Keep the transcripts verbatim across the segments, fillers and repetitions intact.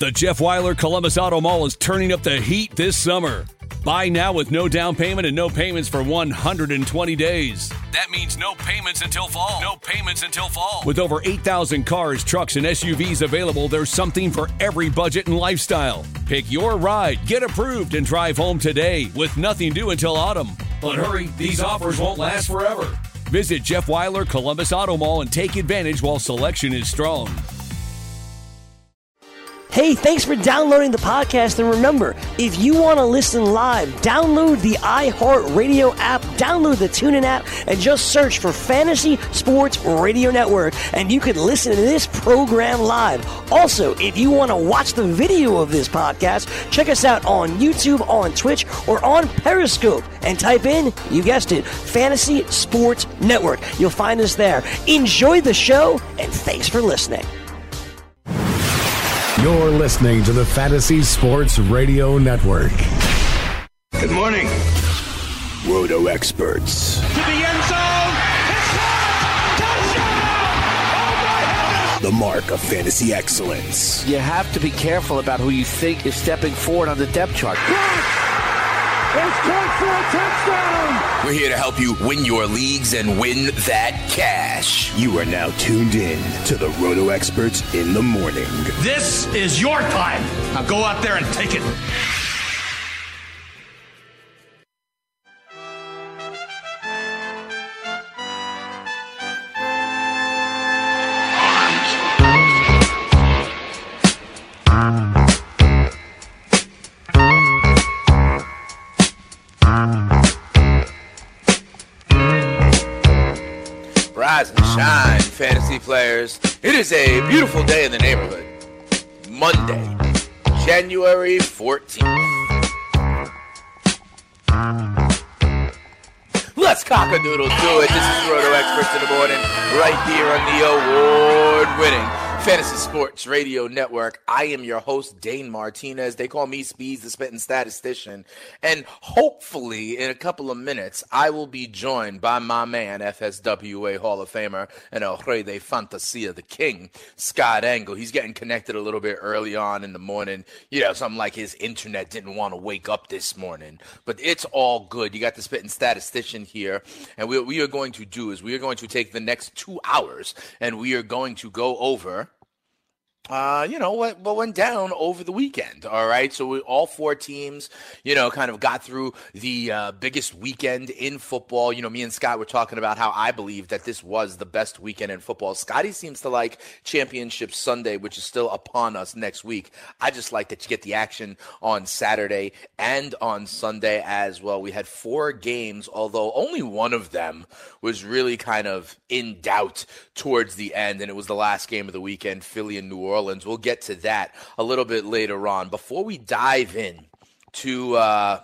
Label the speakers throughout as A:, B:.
A: The Jeff Weiler Columbus Auto Mall is turning up the heat this summer. Buy now with no down payment and no payments for one hundred twenty days. That means no payments until fall. No payments until fall. With over eight thousand cars, trucks, and S U Vs available, there's something for every budget and lifestyle. Pick your ride, get approved, and drive home today with nothing due until autumn. But hurry, these offers won't last forever. Visit Jeff Weiler Columbus Auto Mall and take advantage while selection is strong.
B: Hey, thanks for downloading the podcast. And remember, if you want to listen live, download the iHeartRadio app, download the TuneIn app, and just search for Fantasy Sports Radio Network, and you can listen to this program live. Also, if you want to watch the video of this podcast, check us out on YouTube, on Twitch, or on Periscope, and type in, you guessed it, Fantasy Sports Network. You'll find us there. Enjoy the show, and thanks for listening.
C: You're listening to the Fantasy Sports Radio Network.
D: Good morning, Roto Experts.
E: To the end zone. It's caught. Touchdown! Oh, my heavens!
D: The mark of fantasy excellence.
F: You have to be careful about who you think is stepping forward on the depth chart.
E: It's caught for a touchdown!
G: We're here to help you win your leagues and win that cash.
D: You are now tuned in to the Roto Experts in the morning.
H: This is your time. Now go out there and take it.
G: Rise and shine, fantasy players. It is a beautiful day in the neighborhood. Monday, January fourteenth. Let's cock-a-doodle do it. This is Roto Experts in the morning, right here on the award-winning Fantasy Sports Radio Network. I am your host, Dane Martinez. They call me Speeds, the spitting statistician. And hopefully, in a couple of minutes, I will be joined by my man, F S W A Hall of Famer and El Rey de Fantasia, the King, Scott Engel. He's getting connected a little bit early on in the morning. You know, something like his internet didn't want to wake up this morning. But it's all good. You got the spitting statistician here. And what we are going to do is we are going to take the next two hours and we are going to go over Uh, you know, what, what went down over the weekend, all right? So we, all four teams, you know, kind of got through the uh, biggest weekend in football. You know, me and Scott were talking about how I believe that this was the best weekend in football. Scotty seems to like Championship Sunday, which is still upon us next week. I just like that you get the action on Saturday and on Sunday as well. We had four games, although only one of them was really kind of in doubt towards the end, and it was the last game of the weekend, Philly and New Orleans. Orleans. We'll get to that a little bit later on. Before we dive in to uh,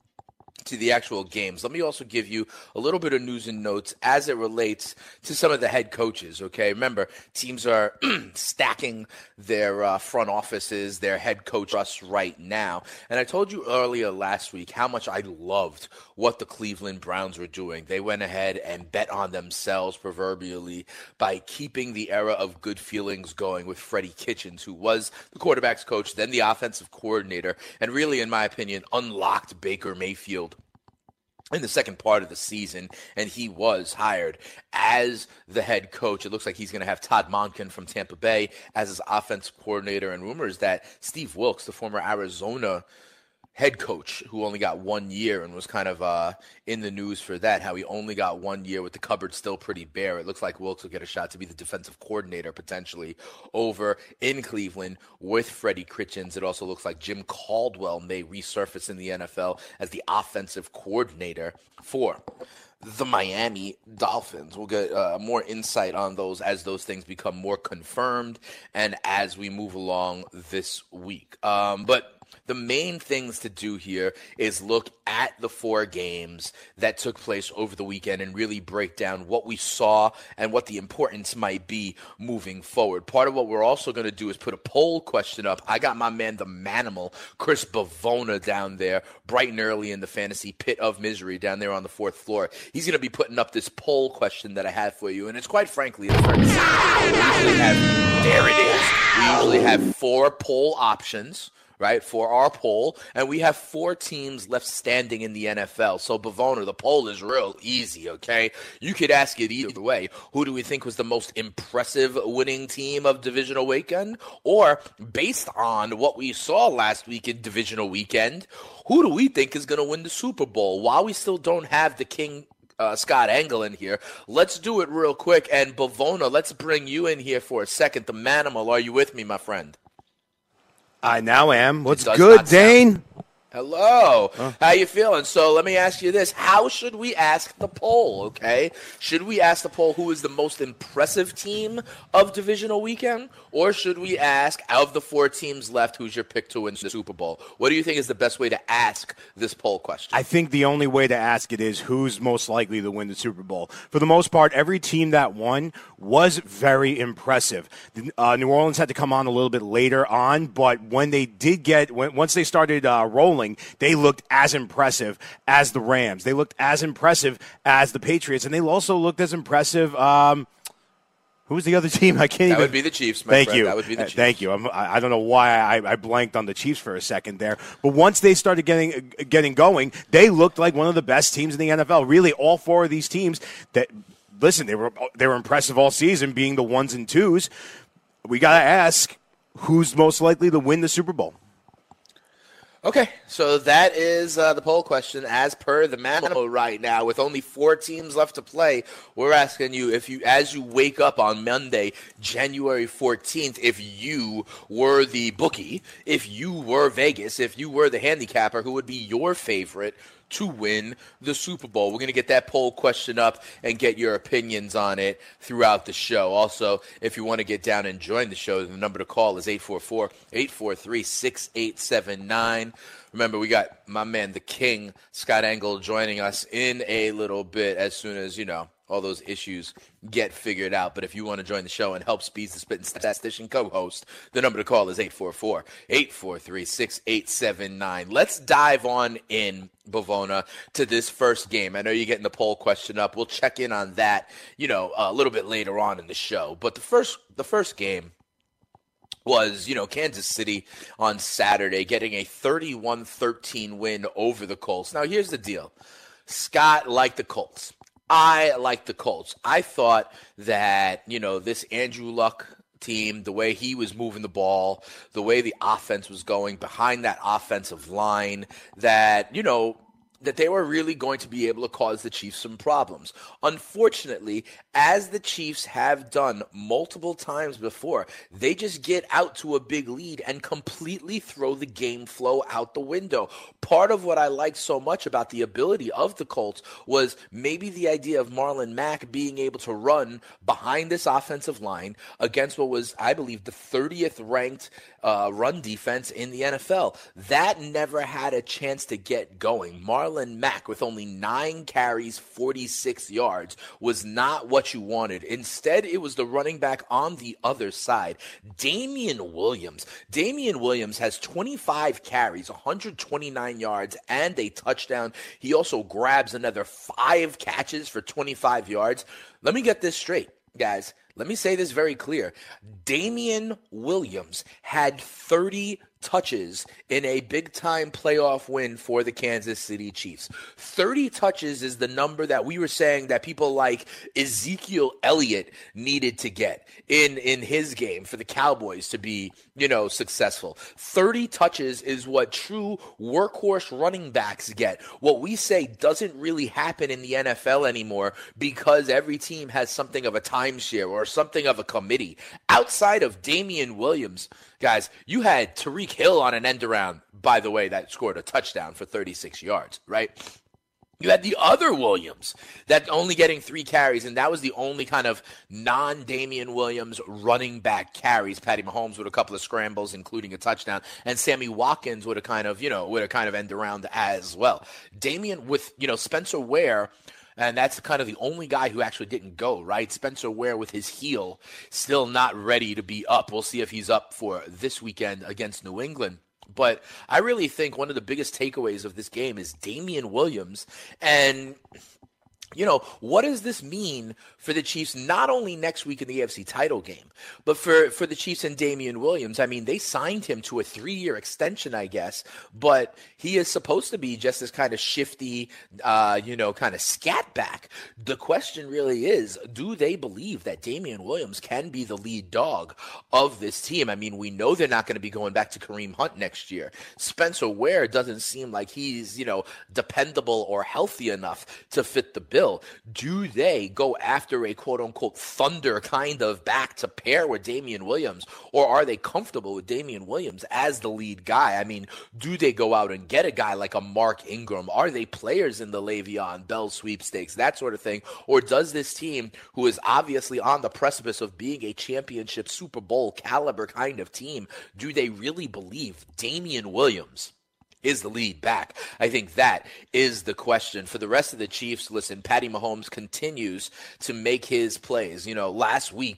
G: to the actual games, let me also give you a little bit of news and notes as it relates to some of the head coaches, okay? Remember, teams are stacking their uh, front offices, their head coach us right now. And I told you earlier last week how much I loved what the Cleveland Browns were doing. They went ahead and bet on themselves proverbially by keeping the era of good feelings going with Freddie Kitchens, who was the quarterback's coach, then the offensive coordinator, and really, in my opinion, unlocked Baker Mayfield in the second part of the season, and he was hired as the head coach. It looks like he's going to have Todd Monken from Tampa Bay as his offensive coordinator, and rumors that Steve Wilkes, the former Arizona head coach who only got one year and was kind of uh, in the news for that, how he only got one year with the cupboard still pretty bare. It looks like Wilkes will get a shot to be the defensive coordinator potentially over in Cleveland with Freddie Kitchens. It also looks like Jim Caldwell may resurface in the N F L as the offensive coordinator for the Miami Dolphins. We'll get uh, more insight on those as those things become more confirmed and as we move along this week. Um, but the main things to do here is look at the four games that took place over the weekend and really break down what we saw and what the importance might be moving forward. Part of what we're also going to do is put a poll question up. I got my man, the manimal, Chris Bavona, down there bright and early in the fantasy pit of misery down there on the fourth floor. He's going to be putting up this poll question that I have for you, and it's quite frankly, it's very simple. We usually have, there it is. We usually have four poll options, right, for our poll, and we have four teams left standing in the N F L. So, Bavona, the poll is real easy, okay? You could ask it either way. Who do we think was the most impressive winning team of Divisional Weekend? Or, based on what we saw last week in Divisional Weekend, who do we think is going to win the Super Bowl? While we still don't have the King Uh, Scott Engel in here, let's do it real quick. And Bavona, let's bring you in here for a second. The manimal, are you with me, my friend?
I: I now am. What's good, Dane?
G: Hello. Huh? How you feeling? So let me ask you this. How should we ask the poll, okay? Should we ask the poll who is the most impressive team of Divisional Weekend? Or should we ask, out of the four teams left, who's your pick to win the Super Bowl? What do you think is the best way to ask this poll question?
I: I think the only way to ask it is who's most likely to win the Super Bowl. For the most part, every team that won was very impressive. Uh, New Orleans had to come on a little bit later on, but when they did get, when, once they started uh, rolling, they looked as impressive as the Rams. They looked as impressive as the Patriots, and they also looked as impressive. Um, who's the other team? I can't
G: that
I: even.
G: That would be the Chiefs, my
I: Thank
G: friend.
I: you.
G: That would be the Chiefs.
I: Thank you. I'm, I don't know why I, I blanked on the Chiefs for a second there, but once they started getting getting going, they looked like one of the best teams in the N F L. Really, all four of these teams that listen, they were they were impressive all season, being the ones and twos. We got to ask who's most likely to win the Super Bowl.
G: Okay, so that is uh, the poll question as per the manimal right now. With only four teams left to play, we're asking you, if you, as you wake up on Monday, January fourteenth, if you were the bookie, if you were Vegas, if you were the handicapper, who would be your favorite to win the Super Bowl? We're going to get that poll question up and get your opinions on it throughout the show. Also, if you want to get down and join the show, the number to call is eight four four, eight four three, six eight seven nine. Remember, we got my man, the King, Scott Engel, joining us in a little bit as soon as, you know, all those issues get figured out. But if you want to join the show and help Speeds the Spit and Statistician co-host, the number to call is eight four four, eight four three, six eight seven nine. Let's dive on in, Bavona, to this first game. I know you're getting the poll question up. We'll check in on that, you know, a little bit later on in the show. But the first, the first game was, you know, Kansas City on Saturday getting a thirty-one thirteen win over the Colts. Now, here's the deal. Scott liked the Colts. I like the Colts. I thought that, you know, this Andrew Luck team, the way he was moving the ball, the way the offense was going behind that offensive line, that, you know, that they were really going to be able to cause the Chiefs some problems. Unfortunately, as the Chiefs have done multiple times before, they just get out to a big lead and completely throw the game flow out the window. Part of what I liked so much about the ability of the Colts was maybe the idea of Marlon Mack being able to run behind this offensive line against what was, I believe, the thirtieth ranked uh, run defense in the N F L. That never had a chance to get going. Marlon Mack, with only nine carries, forty-six yards, was not what you wanted. Instead, it was the running back on the other side, Damian Williams. Damian Williams has twenty-five carries, one hundred twenty-nine yards, and a touchdown. He also grabs another five catches for twenty-five yards. Let me get this straight, guys. Let me say this very clear. Damian Williams had thirty touches in a big-time playoff win for the Kansas City Chiefs. thirty touches is the number that we were saying that people like Ezekiel Elliott needed to get in, in his game for the Cowboys to be, you know, successful. thirty touches is what true workhorse running backs get. What we say doesn't really happen in the N F L anymore because every team has something of a timeshare or something of a committee. Outside of Damian Williams, guys, you had Tyreek Hill on an end around, by the way, that scored a touchdown for thirty-six yards, right? You had the other Williams that only getting three carries, and that was the only kind of non-Damian Williams running back carries. Patty Mahomes with a couple of scrambles, including a touchdown, and Sammy Watkins would have kind of, you know, would have kind of end around as well. Damian with, you know, Spencer Ware, and that's kind of the only guy who actually didn't go, right? Spencer Ware with his heel still not ready to be up. We'll see if he's up for this weekend against New England. But I really think one of the biggest takeaways of this game is Damian Williams. And, you know, what does this mean for the Chiefs, not only next week in the A F C title game, but for, for the Chiefs and Damian Williams? I mean, they signed him to a three-year extension, I guess, but he is supposed to be just this kind of shifty, uh, you know, kind of scat back. The question really is, do they believe that Damian Williams can be the lead dog of this team? I mean, we know they're not going to be going back to Kareem Hunt next year. Spencer Ware doesn't seem like he's, you know, dependable or healthy enough to fit the bill. Do they go after a quote-unquote thunder kind of back to pair with Damian Williams, or are they comfortable with Damian Williams as the lead guy? I mean, do they go out and get a guy like a Mark Ingram? Are they players in the Le'Veon Bell sweepstakes, that sort of thing? Or does this team, who is obviously on the precipice of being a championship Super Bowl caliber kind of team, do they really believe Damian Williams is the lead back? I think that is the question. For the rest of the Chiefs, listen, Patty Mahomes continues to make his plays. You know, last week,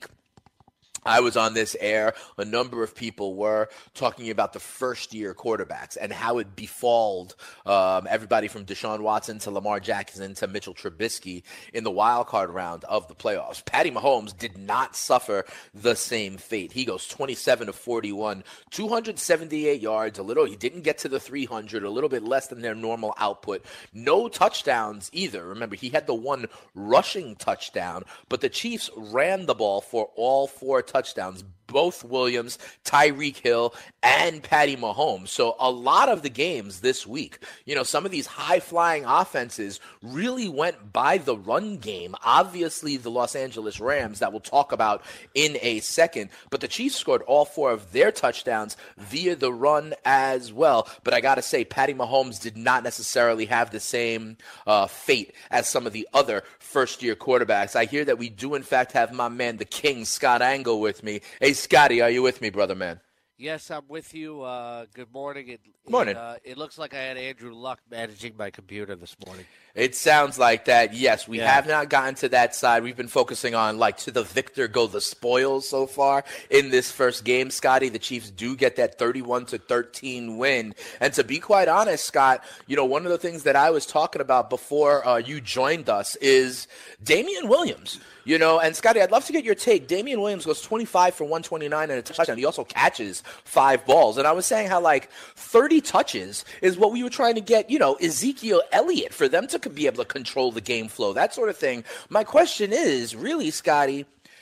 G: I was on this air, a number of people were talking about the first-year quarterbacks and how it befalled um, everybody from Deshaun Watson to Lamar Jackson to Mitchell Trubisky in the wild card round of the playoffs. Patty Mahomes did not suffer the same fate. He goes twenty-seven of forty-one, two hundred seventy-eight yards, a little. He didn't get to the three hundred, a little bit less than their normal output. No touchdowns either. Remember, he had the one rushing touchdown, but the Chiefs ran the ball for all four touchdowns, both Williams, Tyreek Hill, and Patty Mahomes. So a lot of the games this week, you know, some of these high-flying offenses really went by the run game. Obviously, the Los Angeles Rams, that we'll talk about in a second, but the Chiefs scored all four of their touchdowns via the run as well. But I got to say, Patty Mahomes did not necessarily have the same uh, fate as some of the other first-year quarterbacks. I hear that we do, in fact, have my man, the King, Scott Angle, with me. Hey, Scotty, are you with me, brother man?
F: Yes, I'm with you. Uh, good morning. It,
G: morning.
F: It, uh, it looks like I had Andrew Luck managing my computer this morning.
G: It sounds like that. Yes, we
F: Yeah.
G: have not gotten to that side. We've been focusing on, like, to the victor go the spoils so far in this first game, Scotty. The Chiefs do get that thirty-one to thirteen win. And to be quite honest, Scott, you know, one of the things that I was talking about before uh, you joined us is Damian Williams. You know, and Scotty, I'd love to get your take. Damian Williams goes twenty-five for one twenty-nine and a touchdown. He also catches five balls. And I was saying how, like, thirty touches is what we were trying to get, you know, Ezekiel Elliott, for them to be able to control the game flow, that sort of thing. My question is, really, Scotty,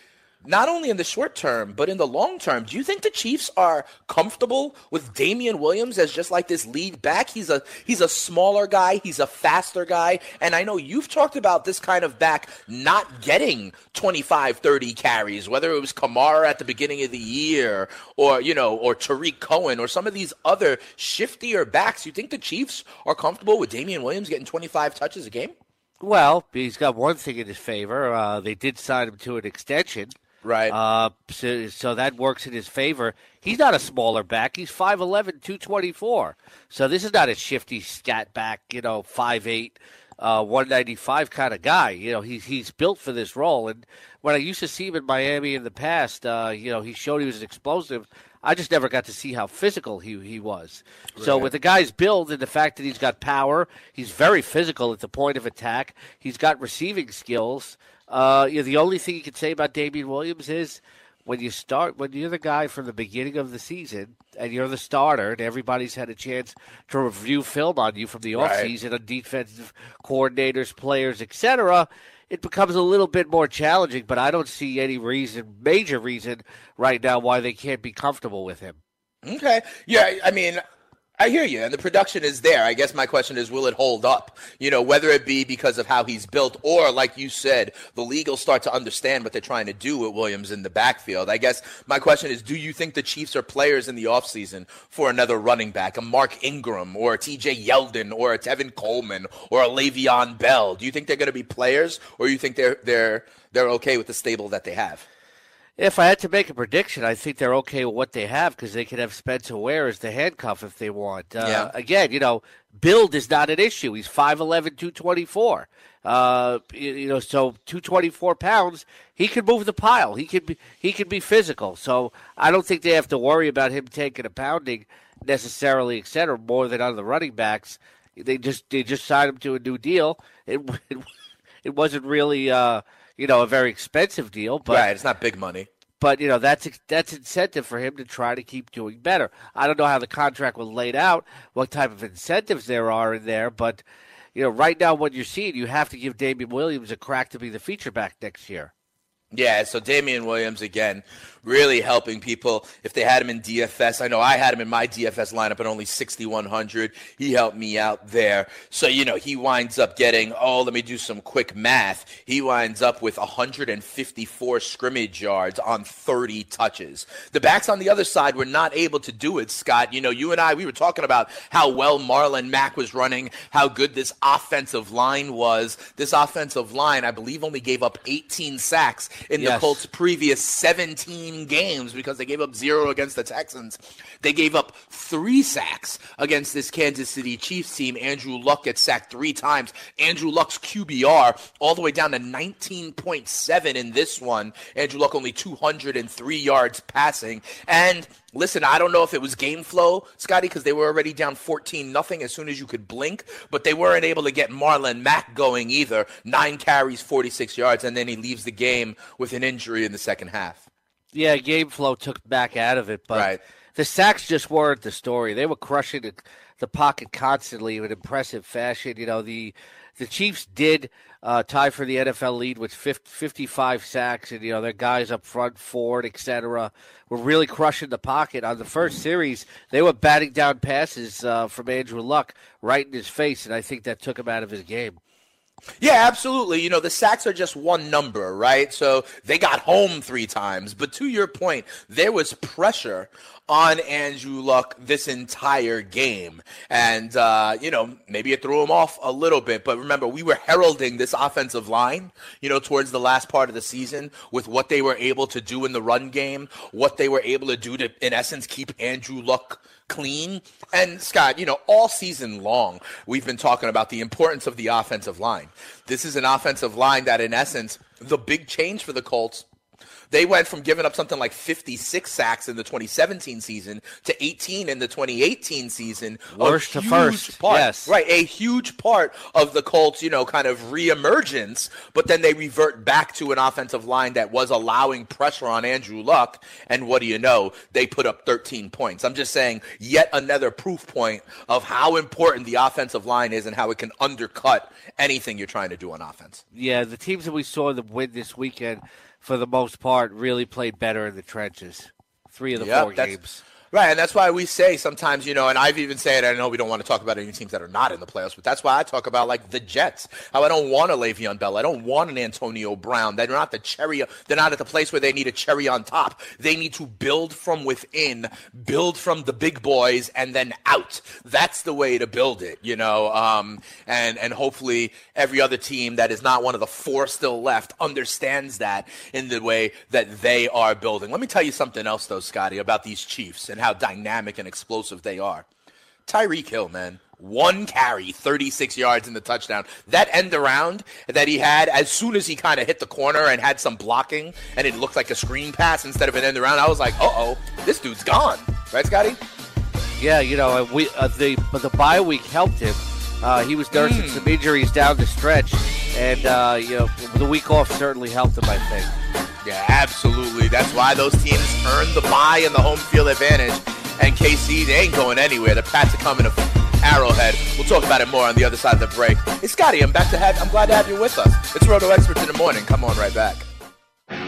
G: not only in the short term, but in the long term, do you think the Chiefs are comfortable with Damian Williams as just like this lead back? He's a he's a smaller guy. He's a faster guy. And I know you've talked about this kind of back not getting twenty-five, thirty carries, whether it was Kamara at the beginning of the year or, you know, or Tariq Cohen or some of these other shiftier backs. You think the Chiefs are comfortable with Damian Williams getting twenty-five touches a game?
F: Well, he's got one thing in his favor. Uh, they did sign him to an extension.
G: Right.
F: Uh, so, so that works in his favor. He's not a smaller back. He's five eleven, two twenty-four. So this is not a shifty scat back, you know, five eight, uh, one ninety-five kind of guy. You know, he's he's built for this role. And when I used to see him in Miami in the past, uh, you know, he showed he was explosive. I just never got to see how physical he, he was. Right. So with the guy's build and the fact that he's got power, he's very physical at the point of attack. He's got receiving skills. Uh, you know, the only thing you can say about Damian Williams is when you start, when you're the guy from the beginning of the season and you're the starter and everybody's had a chance to review film on you from the
G: Right.
F: offseason on defensive coordinators, players, et cetera, it becomes a little bit more challenging, but I don't see any reason, major reason right now why they can't be comfortable with him.
G: Okay. Yeah, I mean, I hear you, and the production is there. I guess my question is, will it hold up? You know, whether it be because of how he's built or, like you said, the league will start to understand what they're trying to do with Williams in the backfield. I guess my question is, do you think the Chiefs are players in the offseason for another running back, a Mark Ingram or a T J Yeldon or a Tevin Coleman or a Le'Veon Bell? Do you think they're going to be players, or do you think they're they're they're okay with the stable that they have?
F: If I had to make a prediction, I think they're okay with what they have because they could have Spencer Ware as the handcuff if they want. Uh,
G: yeah.
F: Again, you know, build is not an issue. He's five eleven, two twenty-four. Uh, you, you know, so two hundred twenty-four pounds, he can move the pile. He can be he can be physical. So I don't think they have to worry about him taking a pounding necessarily, et cetera, more than on the running backs. They just they just signed him to a new deal. It it, it wasn't really uh, you know a very expensive deal, but
G: right, it's not big money.
F: But, you know, that's that's incentive for him to try to keep doing better. I don't know how the contract was laid out, what type of incentives there are in there. But, you know, right now what you're seeing, you have to give Damian Williams a crack to be the feature back next year.
G: Yeah, so Damian Williams, again, really helping people. If they had him in D F S, I know I had him in my D F S lineup at only sixty-one hundred. He helped me out there. So, you know, he winds up getting, oh, let me do some quick math. He winds up with one hundred fifty-four scrimmage yards on thirty touches. The backs on the other side were not able to do it, Scott. You know, you and I, we were talking about how well Marlon Mack was running, how good this offensive line was. This offensive line, I believe, only gave up eighteen sacks in
F: yes.
G: the Colts' previous seventeen games because they gave up zero against the Texans. They gave up three sacks against this Kansas City Chiefs team. Andrew Luck gets sacked three times. Andrew Luck's Q B R all the way down to nineteen point seven in this one. Andrew Luck only two hundred three yards passing. And listen, I don't know if it was game flow, Scotty, because they were already down fourteen nothing as soon as you could blink, but they weren't able to get Marlon Mack going either. Nine carries, forty-six yards, and then he leaves the game with an injury in the second half.
F: Yeah, game flow took back out of it, but
G: right.
F: the sacks just weren't the story. They were crushing the, the pocket constantly in impressive fashion. You know, the the Chiefs did uh, tie for the N F L lead with fifty-five sacks, and, you know, their guys up front, Ford, et cetera, were really crushing the pocket. On the first series, they were batting down passes uh, from Andrew Luck right in his face, and I think that took him out of his game.
G: Yeah, absolutely. You know, the sacks are just one number, right? So they got home three times. But to your point, there was pressure on Andrew Luck this entire game. And, uh, you know, maybe it threw him off a little bit. But remember, we were heralding this offensive line, you know, towards the last part of the season with what they were able to do in the run game, what they were able to do to, in essence, keep Andrew Luck clean. And Scott, you know, all season long, we've been talking about the importance of the offensive line. This is an offensive line that, in essence, the big change for the Colts, they went from giving up something like fifty-six sacks in the twenty seventeen season to eighteen in the twenty eighteen season.
F: Worst to first,
G: part,
F: yes.
G: Right, a huge part of the Colts, you know, kind of reemergence, but then they revert back to an offensive line that was allowing pressure on Andrew Luck, and what do you know? They put up thirteen points. I'm just saying, yet another proof point of how important the offensive line is and how it can undercut anything you're trying to do on offense.
F: Yeah, the teams that we saw them win this weekend, for the most part, really played better in the trenches. Three of the
G: yep,
F: four games.
G: Right, and that's why we say sometimes, you know, and I've even said, I know we don't want to talk about any teams that are not in the playoffs, but that's why I talk about, like, the Jets. How I don't want a Le'Veon Bell. I don't want an Antonio Brown. They're not the cherry. They're not at the place where they need a cherry on top. They need to build from within, build from the big boys, and then out. That's the way to build it, you know, um, and, and hopefully every other team that is not one of the four still left understands that in the way that they are building. Let me tell you something else, though, Scotty, about these Chiefs and how dynamic and explosive they are. Tyreek Hill, man, one carry, thirty-six yards in the touchdown. That end around that he had, as soon as he kind of hit the corner and had some blocking, and it looked like a screen pass instead of an end around, I was like, uh-oh, this dude's gone. Right, Scotty?
F: Yeah, you know, we uh, the the bye week helped him. Uh, he was nursing mm. some injuries down the stretch, and uh, you know, the week off certainly helped him, I think.
G: Yeah, absolutely. That's why those teams earned the bye and the home field advantage. And K C, they ain't going anywhere. The Pats are coming to Arrowhead. We'll talk about it more on the other side of the break. Hey, Scotty, I'm back to have. I'm glad to have you with us. It's Roto Experts in the Morning. Come on right back.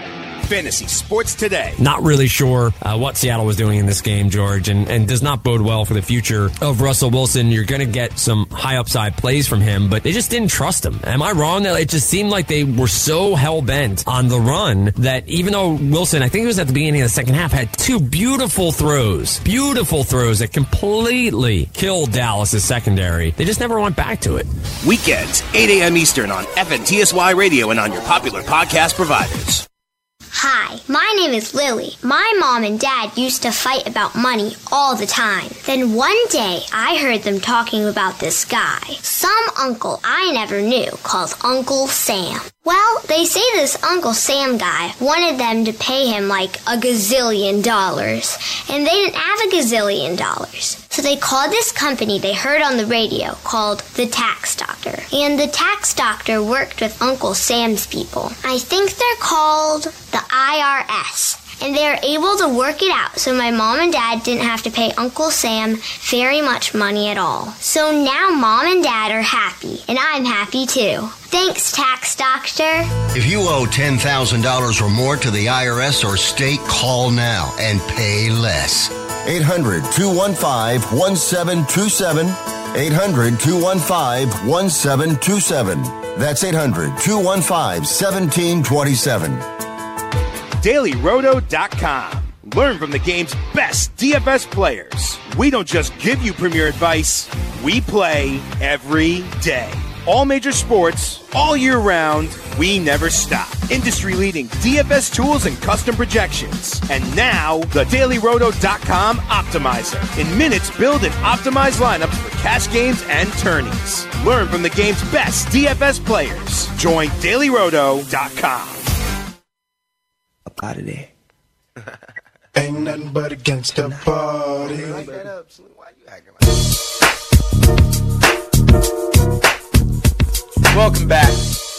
D: Fantasy Sports Today.
J: Not really sure uh, what Seattle was doing in this game, George, and, and does not bode well for the future of Russell Wilson. You're going to get some high upside plays from him, but they just didn't trust him. Am I wrong? It just seemed like they were so hell-bent on the run that even though Wilson, I think it was at the beginning of the second half, had two beautiful throws, beautiful throws that completely killed Dallas' secondary, they just never went back to it.
D: Weekends, eight a.m. Eastern on F N T S Y Radio and on your popular podcast providers.
K: Hi, my name is Lily. My mom and dad used to fight about money all the time. Then one day, I heard them talking about this guy, some uncle I never knew, called Uncle Sam. Well, they say this Uncle Sam guy wanted them to pay him like a gazillion dollars, and they didn't have a gazillion dollars. So they called this company they heard on the radio called the Tax Doctor. And the Tax Doctor worked with Uncle Sam's people. I think they're called the I R S. And they were able to work it out so my mom and dad didn't have to pay Uncle Sam very much money at all. So now mom and dad are happy, and I'm happy too. Thanks, Tax Doctor.
L: If you owe ten thousand dollars or more to the I R S or state, call now and pay less.
M: eight hundred, two one five, one seven two seven. eight hundred, two one five, one seven two seven. That's eight hundred, two one five, one seven two seven.
D: Daily Roto dot com. Learn from the game's best D F S players. We don't just give you premier advice, we play every day. All major sports, all year round, we never stop. Industry-leading D F S tools and custom projections. And now, the Daily Roto dot com Optimizer. In minutes, build and optimize lineups for cash games and tourneys. Learn from the game's best D F S players. Join Daily Roto dot com.
N: Up out of there.
O: Ain't nothing but against the party.
G: Like that up, Slim. Why you acting like that? Welcome back.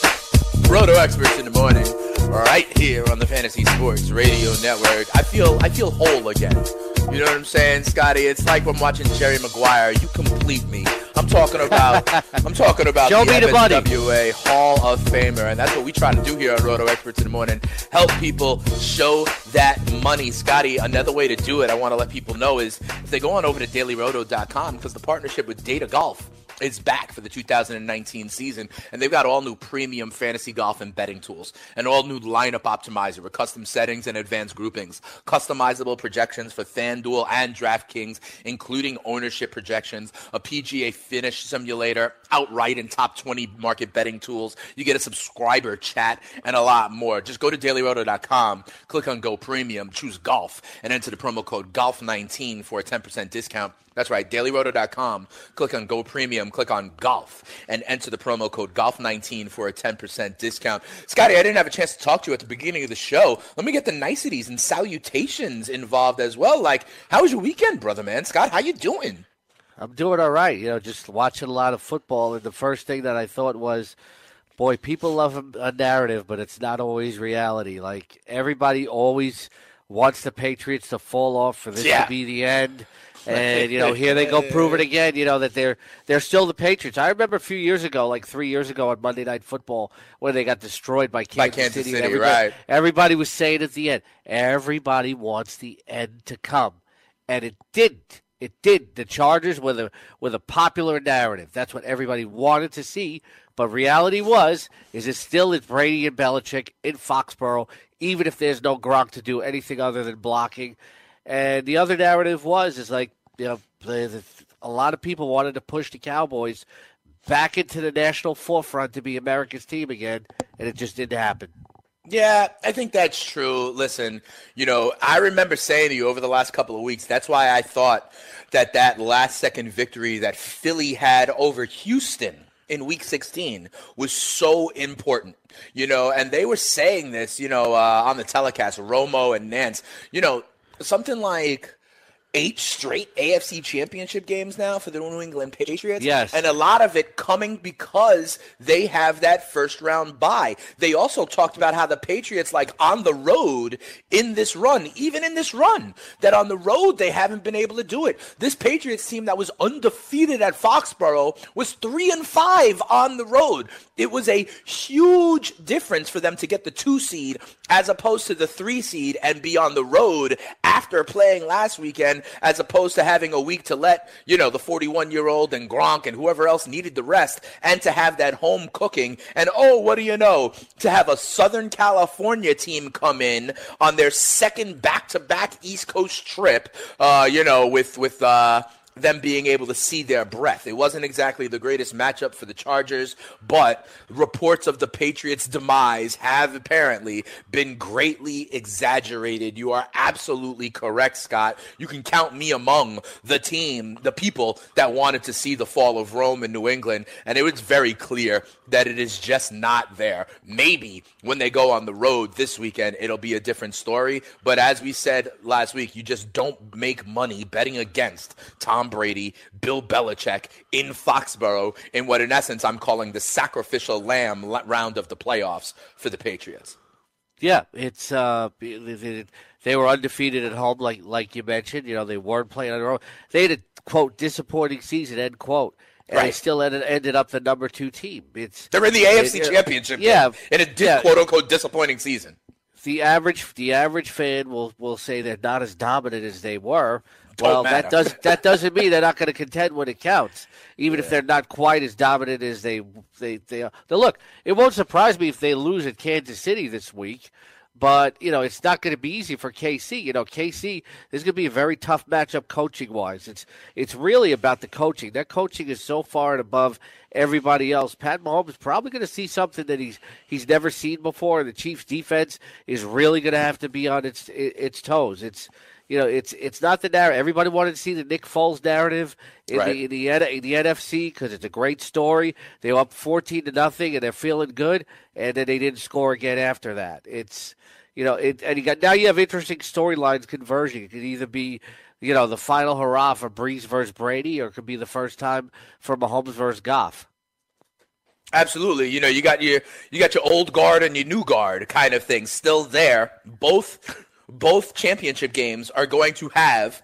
G: Roto Experts in the morning, right here on the Fantasy Sports Radio Network. I feel I feel whole again. You know what I'm saying, Scotty? It's like I'm watching Jerry Maguire. You complete me. I'm talking about I'm talking about
F: Show
G: the
F: me
G: F
F: the
G: N W A Hall of Famer, and that's what we try to do here on Roto Experts in the morning. Help people show that money. Scotty, another way to do it, I want to let people know, is if they go on over to Daily Roto dot com, because the partnership with Data Golf is back for the two thousand nineteen season, and they've got all new premium fantasy golf and betting tools, an all new lineup optimizer with custom settings and advanced groupings, customizable projections for FanDuel and DraftKings, including ownership projections, a P G A finish simulator, outright and top twenty market betting tools. You get a subscriber chat and a lot more. Just go to Daily Roto dot com, click on Go Premium, choose Golf, and enter the promo code golf nineteen for a ten percent discount. That's right, Daily Roto dot com, click on Go Premium, click on Golf, and enter the promo code golf nineteen for a ten percent discount. Scotty, I didn't have a chance to talk to you at the beginning of the show. Let me get the niceties and salutations involved as well. Like, how was your weekend, brother, man? Scott, how you doing?
F: I'm doing all right. You know, just watching a lot of football, and the first thing that I thought was, boy, people love a narrative, but it's not always reality. Like, everybody always wants the Patriots to fall off for this
G: Yeah.
F: to be the end. And, you know, here they go prove it again, you know, that they're they're still the Patriots. I remember a few years ago, like three years ago on Monday Night Football, when they got destroyed by Kansas,
G: By Kansas
F: City.
G: City,
F: everybody,
G: right.
F: Everybody was saying at the end, everybody wants the end to come. And it didn't. It did. The Chargers were the, were the popular narrative. That's what everybody wanted to see. But reality was, is it still is Brady and Belichick in Foxborough, even if there's no Gronk to do anything other than blocking. And the other narrative was, is like, you know, the, the, a lot of people wanted to push the Cowboys back into the national forefront to be America's team again, and it just didn't happen.
G: Yeah, I think that's true. Listen, you know, I remember saying to you over the last couple of weeks, that's why I thought that that last-second victory that Philly had over Houston in Week sixteen was so important, you know, and they were saying this, you know, uh, on the telecast, Romo and Nance, you know, something like, eight straight A F C championship games now for the New England Patriots.
F: Yes.
G: And a lot of it coming because they have that first round bye. They also talked about how the Patriots, like on the road in this run, even in this run, that on the road they haven't been able to do it. This Patriots team that was undefeated at Foxborough was three and five on the road. It was a huge difference for them to get the two seed as opposed to the three seed and be on the road after playing last weekend, as opposed to having a week to let, you know, the forty-one-year-old and Gronk and whoever else needed the rest, and to have that home cooking. And, oh, what do you know, to have a Southern California team come in on their second back-to-back East Coast trip, uh, you know, with, with uh, them being able to see their breath. It wasn't exactly the greatest matchup for the Chargers, but reports of the Patriots' demise have apparently been greatly exaggerated. You are absolutely correct, Scott. You can count me among the team, the people that wanted to see the fall of Rome in New England, and it was very clear that it is just not there. Maybe when they go on the road this weekend, it'll be a different story, but as we said last week, you just don't make money betting against Tom Brady, Bill Belichick in Foxborough in what, in essence, I'm calling the sacrificial lamb round of the playoffs for the Patriots.
F: Yeah, it's uh, they were undefeated at home, like like you mentioned. You know, they weren't playing on their own. They had a, quote, disappointing season, end quote. And right. they still ended, ended up the number two team. It's
G: They're in the A F C it, Championship
F: yeah,
G: game in a di-
F: yeah.
G: quote-unquote disappointing season.
F: The average the average fan will, will say they're not as dominant as they were.
G: Don't
F: well,
G: matter.
F: that does that doesn't mean they're not going to contend when it counts, even
G: yeah.
F: if they're not quite as dominant as they they they are. Now, look, it won't surprise me if they lose at Kansas City this week, but you know it's not going to be easy for K C. You know, K C is going to be a very tough matchup coaching wise. It's it's really about the coaching. Their coaching is so far and above everybody else. Pat Mahomes is probably going to see something that he's he's never seen before. The Chiefs' defense is really going to have to be on its its toes. It's You know, it's it's not the narrative. Everybody wanted to see the Nick Foles narrative in
G: right.
F: the in the, in the N F C because it's a great story. They were up fourteen to nothing and they're feeling good, and then they didn't score again after that. It's you know, it and you got now you have interesting storylines converging. It could either be you know the final hurrah for Brees versus Brady, or it could be the first time for Mahomes versus Goff.
G: Absolutely. You know, you got your you got your old guard and your new guard kind of thing still there. Both. Both championship games are going to have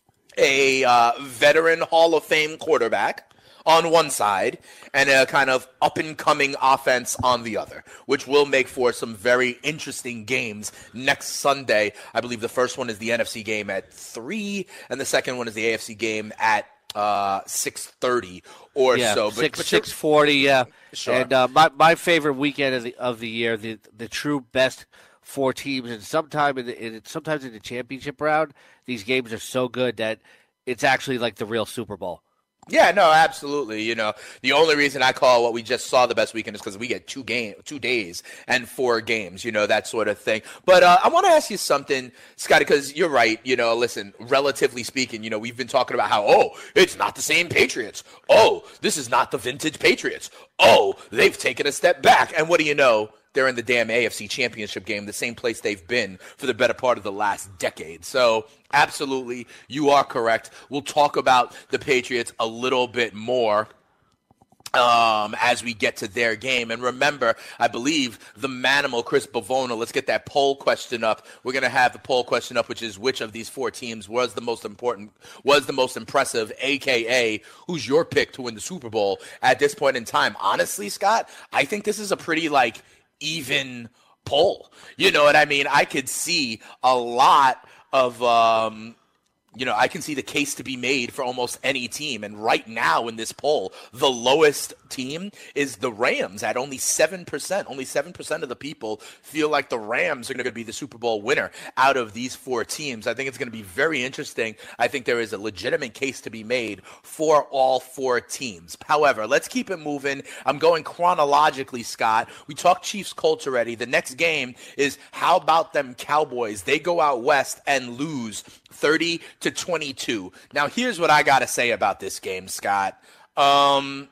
G: a uh, veteran Hall of Fame quarterback on one side and a kind of up-and-coming offense on the other, which will make for some very interesting games next Sunday. I believe the first one is the N F C game at three, and the second one is the A F C game at uh, six thirty or
F: yeah,
G: so.
F: But, six, but six forty, yeah.
G: Sure.
F: And uh, my, my favorite weekend of the, of the year, the, the true best four teams, and sometime in, the, in sometimes in the championship round, these games are so good that it's actually like the real Super Bowl.
G: Yeah, no, absolutely. You know, the only reason I call what we just saw the best weekend is because we get two game, two days and four games, you know, that sort of thing. But uh, I want to ask you something, Scotty, because you're right. You know, listen, relatively speaking, you know, we've been talking about how, oh, it's not the same Patriots. Oh, this is not the vintage Patriots. Oh, they've taken a step back. And what do you know? They're in the damn A F C Championship game, the same place they've been for the better part of the last decade. So, absolutely, you are correct. We'll talk about the Patriots a little bit more um, as we get to their game. And remember, I believe the manimal, Chris Bavona, let's get that poll question up. We're going to have the poll question up, which is which of these four teams was the most important, was the most impressive, a k a who's your pick to win the Super Bowl at this point in time. Honestly, Scott, I think this is a pretty, like, even poll. You know what I mean? I could see a lot of, um, you know, I can see the case to be made for almost any team. And right now in this poll, the lowest team is the Rams at only seven percent. Only seven percent of the people feel like the Rams are going to be the Super Bowl winner out of these four teams. I think it's going to be very interesting. I think there is a legitimate case to be made for all four teams. However, let's keep it moving. I'm going chronologically, Scott. We talked Chiefs Colts already. The next game is how about them Cowboys? They go out west and lose thirty to twenty-two. Now, here's what I got to say about this game, Scott. Um,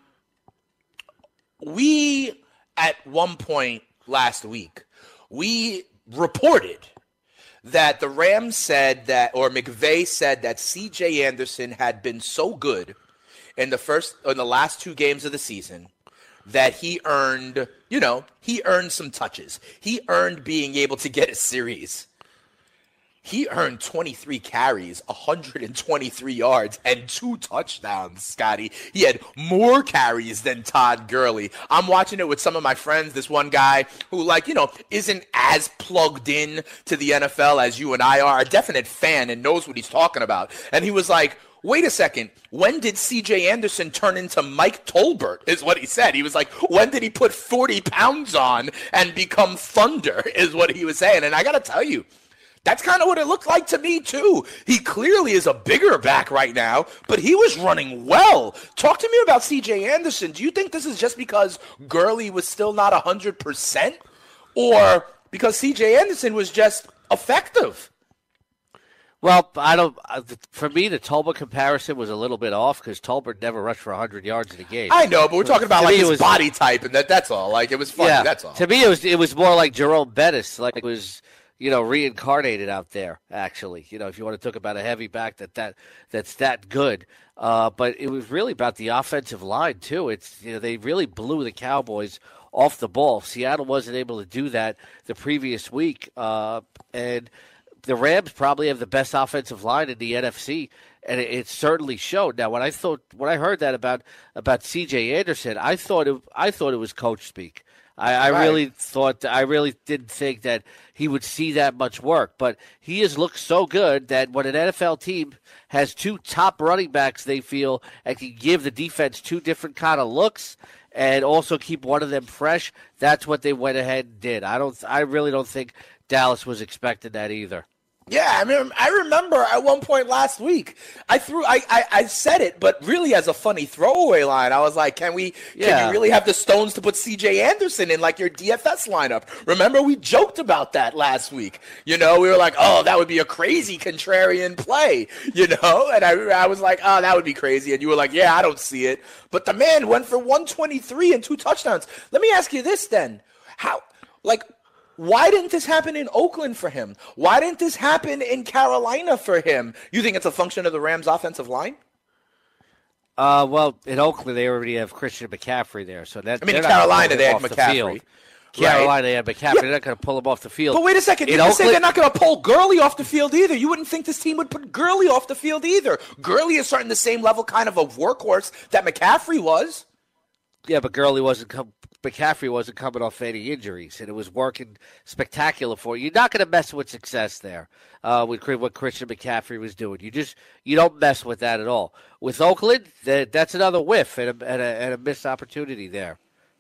G: we, at one point last week, we reported that the Rams said that, or McVay said that C J Anderson had been so good in the first, in the last two games of the season that he earned, you know, he earned some touches. He earned being able to get a series. He earned twenty-three carries, one hundred twenty-three yards, and two touchdowns, Scotty. He had more carries than Todd Gurley. I'm watching it with some of my friends, this one guy who, like, you know, isn't as plugged in to the N F L as you and I are, a definite fan and knows what he's talking about. And he was like, wait a second, when did C J Anderson turn into Mike Tolbert, is what he said. He was like, when did he put forty pounds on and become Thunder, is what he was saying. And I got to tell you, that's kind of what it looked like to me, too. He clearly is a bigger back right now, but he was running well. Talk to me about C J Anderson. Do you think this is just because Gurley was still not one hundred percent, or because C J Anderson was just effective?
F: Well, I don't. For me, the Tolbert comparison was a little bit off because Tolbert never rushed for one hundred yards in a game.
G: I know, but we're talking about
F: to
G: like his
F: was,
G: body type, and that that's all. Like, it was funny,
F: yeah,
G: that's all.
F: To me, it was it was more like Jerome Bettis. Like, it was, you know, reincarnated out there, actually. You know, if you want to talk about a heavy back that, that that's that good. Uh, but it was really about the offensive line, too. It's, you know, they really blew the Cowboys off the ball. Seattle wasn't able to do that the previous week. Uh, and the Rams probably have the best offensive line in the N F C, and it, it certainly showed. Now, when I thought when I heard that about about C J Anderson, I thought it I thought it was coach speak. I, I
G: right.
F: really thought I really didn't think that he would see that much work, but he has looked so good that when an N F L team has two top running backs, they feel and can give the defense two different kind of looks and also keep one of them fresh. That's what they went ahead and did. I don't. I really don't think Dallas was expecting that either.
G: Yeah, I mean, I remember at one point last week, I threw, I, I, I said it, but really as a funny throwaway line. I was like, can we,
F: yeah.
G: can you really have the stones to put C J Anderson in like your D F S lineup? Remember, we joked about that last week. You know, we were like, oh, that would be a crazy contrarian play, you know? And I, I was like, oh, that would be crazy. And you were like, yeah, I don't see it. But the man went for one twenty-three and two touchdowns. Let me ask you this then. How, like, why didn't this happen in Oakland for him? Why didn't this happen in Carolina for him? You think it's a function of the Rams' offensive line?
F: Uh, well, in Oakland, they already have Christian McCaffrey there. So that,
G: I mean, in Carolina, they had McCaffrey.
F: The Carolina, they had McCaffrey. Yeah. They're not going to pull him off the field.
G: But wait a second. You say they're not going to pull Gurley off the field either. You wouldn't think this team would put Gurley off the field either. Gurley is starting the same level kind of a workhorse that McCaffrey was.
F: Yeah, but Gurley wasn't com- McCaffrey wasn't coming off any injuries, and it was working spectacular for you. You're not going to mess with success there uh, with what Christian McCaffrey was doing. You just you don't mess with that at all. With Oakland, that, that's another whiff and a, and, a, and a missed opportunity there.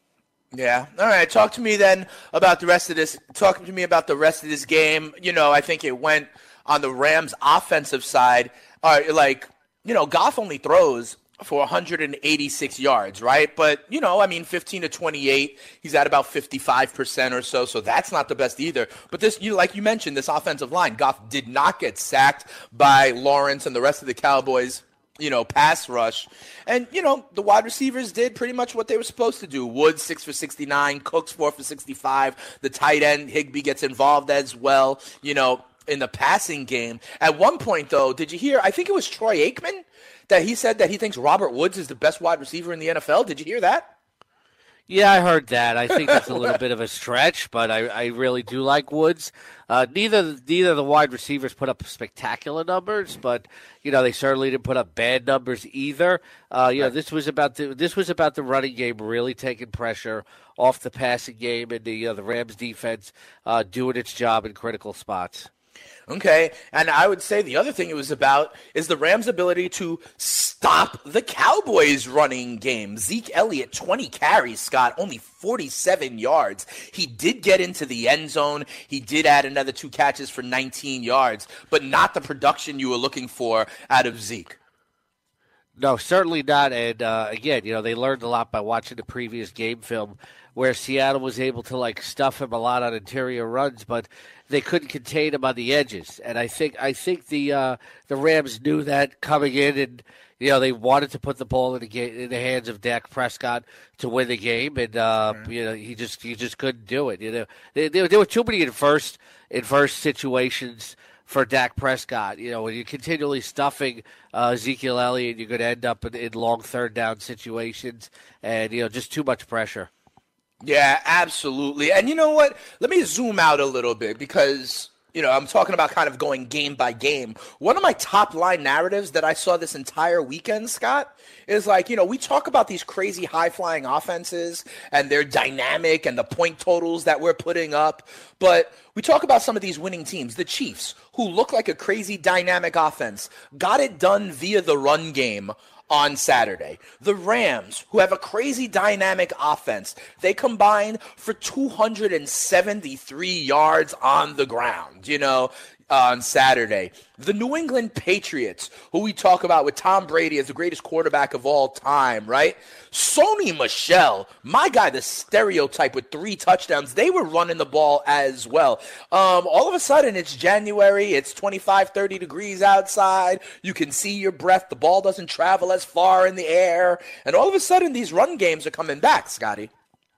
G: Yeah. All right. Talk to me then about the rest of this. Talk to me about the rest of this game. You know, I think it went on the Rams' offensive side. All right, like, you know, Goff only throws for one hundred eighty-six yards, right? But, you know, I mean, fifteen to twenty-eight, he's at about fifty-five percent or so, so that's not the best either. But this, you like you mentioned, this offensive line, Goff did not get sacked by Lawrence and the rest of the Cowboys, you know, pass rush. And, you know, the wide receivers did pretty much what they were supposed to do. Woods, six for sixty-nine, Cooks, four for sixty-five. The tight end, Higbee, gets involved as well, you know, in the passing game. At one point, though, did you hear, I think it was Troy Aikman, that he said that he thinks Robert Woods is the best wide receiver in the N F L. Did you hear that?
F: Yeah, I heard that. I think that's a little bit of a stretch, but I, I really do like Woods. Uh, neither neither of the wide receivers put up spectacular numbers, but you know they certainly didn't put up bad numbers either. Uh, you know this was about the this was about the running game really taking pressure off the passing game, and the uh, the Rams defense uh, doing its job in critical spots.
G: Okay, and I would say the other thing it was about is the Rams' ability to stop the Cowboys' running game. Zeke Elliott, twenty carries, Scott, only forty-seven yards. He did get into the end zone. He did add another two catches for nineteen yards, but not the production you were looking for out of Zeke.
F: No, certainly not. And uh, again, you know, they learned a lot by watching the previous game film where Seattle was able to like stuff him a lot on interior runs, but they couldn't contain him on the edges. And I think I think the uh, the Rams knew that coming in, and you know they wanted to put the ball in the ga- in the hands of Dak Prescott to win the game, and uh, mm-hmm. you know he just he just couldn't do it. You know, there, there were too many adverse adverse situations for Dak Prescott. You know, when you're continually stuffing uh, Ezekiel Elliott, you're going to end up in, in long third down situations, and you know just too much pressure.
G: Yeah, absolutely. And you know what? Let me zoom out a little bit because, you know, I'm talking about kind of going game by game. One of my top line narratives that I saw this entire weekend, Scott, is like, you know, we talk about these crazy high-flying offenses and their dynamic and the point totals that we're putting up. But we talk about some of these winning teams, the Chiefs, who look like a crazy dynamic offense, got it done via the run game on Saturday. The Rams, who have a crazy dynamic offense, they combined for two hundred seventy-three yards on the ground, you know, on Saturday. The New England Patriots, who we talk about with Tom Brady as the greatest quarterback of all time, right? Sony Michel, my guy, the stereotype with three touchdowns, they were running the ball as well. Um, all of a sudden, it's January, it's twenty-five, thirty degrees outside, you can see your breath, the ball doesn't travel as far in the air, and all of a sudden, these run games are coming back, Scotty.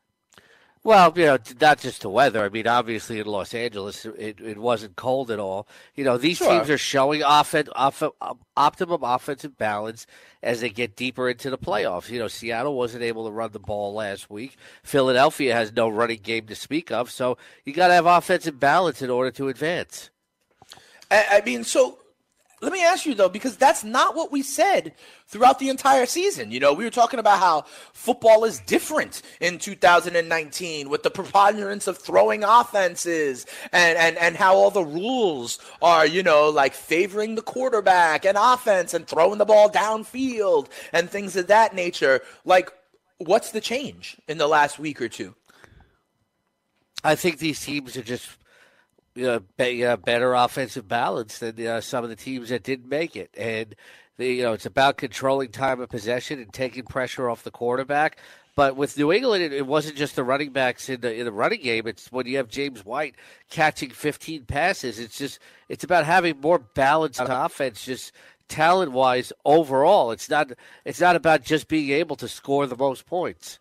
F: Well, you know, not just the weather. I mean, obviously in Los Angeles, it, it wasn't cold at all. You know, these sure. teams are showing offen- off- optimum offensive balance as they get deeper into the playoffs. You know, Seattle wasn't able to run the ball last week. Philadelphia has no running game to speak of. So you got to have offensive balance in order to advance.
G: I, I mean, so let me ask you, though, because that's not what we said throughout the entire season. You know, we were talking about how football is different in two thousand nineteen with the preponderance of throwing offenses and, and, and how all the rules are, you know, like favoring the quarterback and offense and throwing the ball downfield and things of that nature. Like, what's the change in the last week or two?
F: I think these teams are just you know, be, uh, better offensive balance than uh, some of the teams that didn't make it. And, the, you know, it's about controlling time of possession and taking pressure off the quarterback. But with New England, it, it wasn't just the running backs in the in the running game. It's when you have James White catching fifteen passes. It's just it's about having more balanced offense, just talent-wise overall. It's not it's not about just being able to score the most points.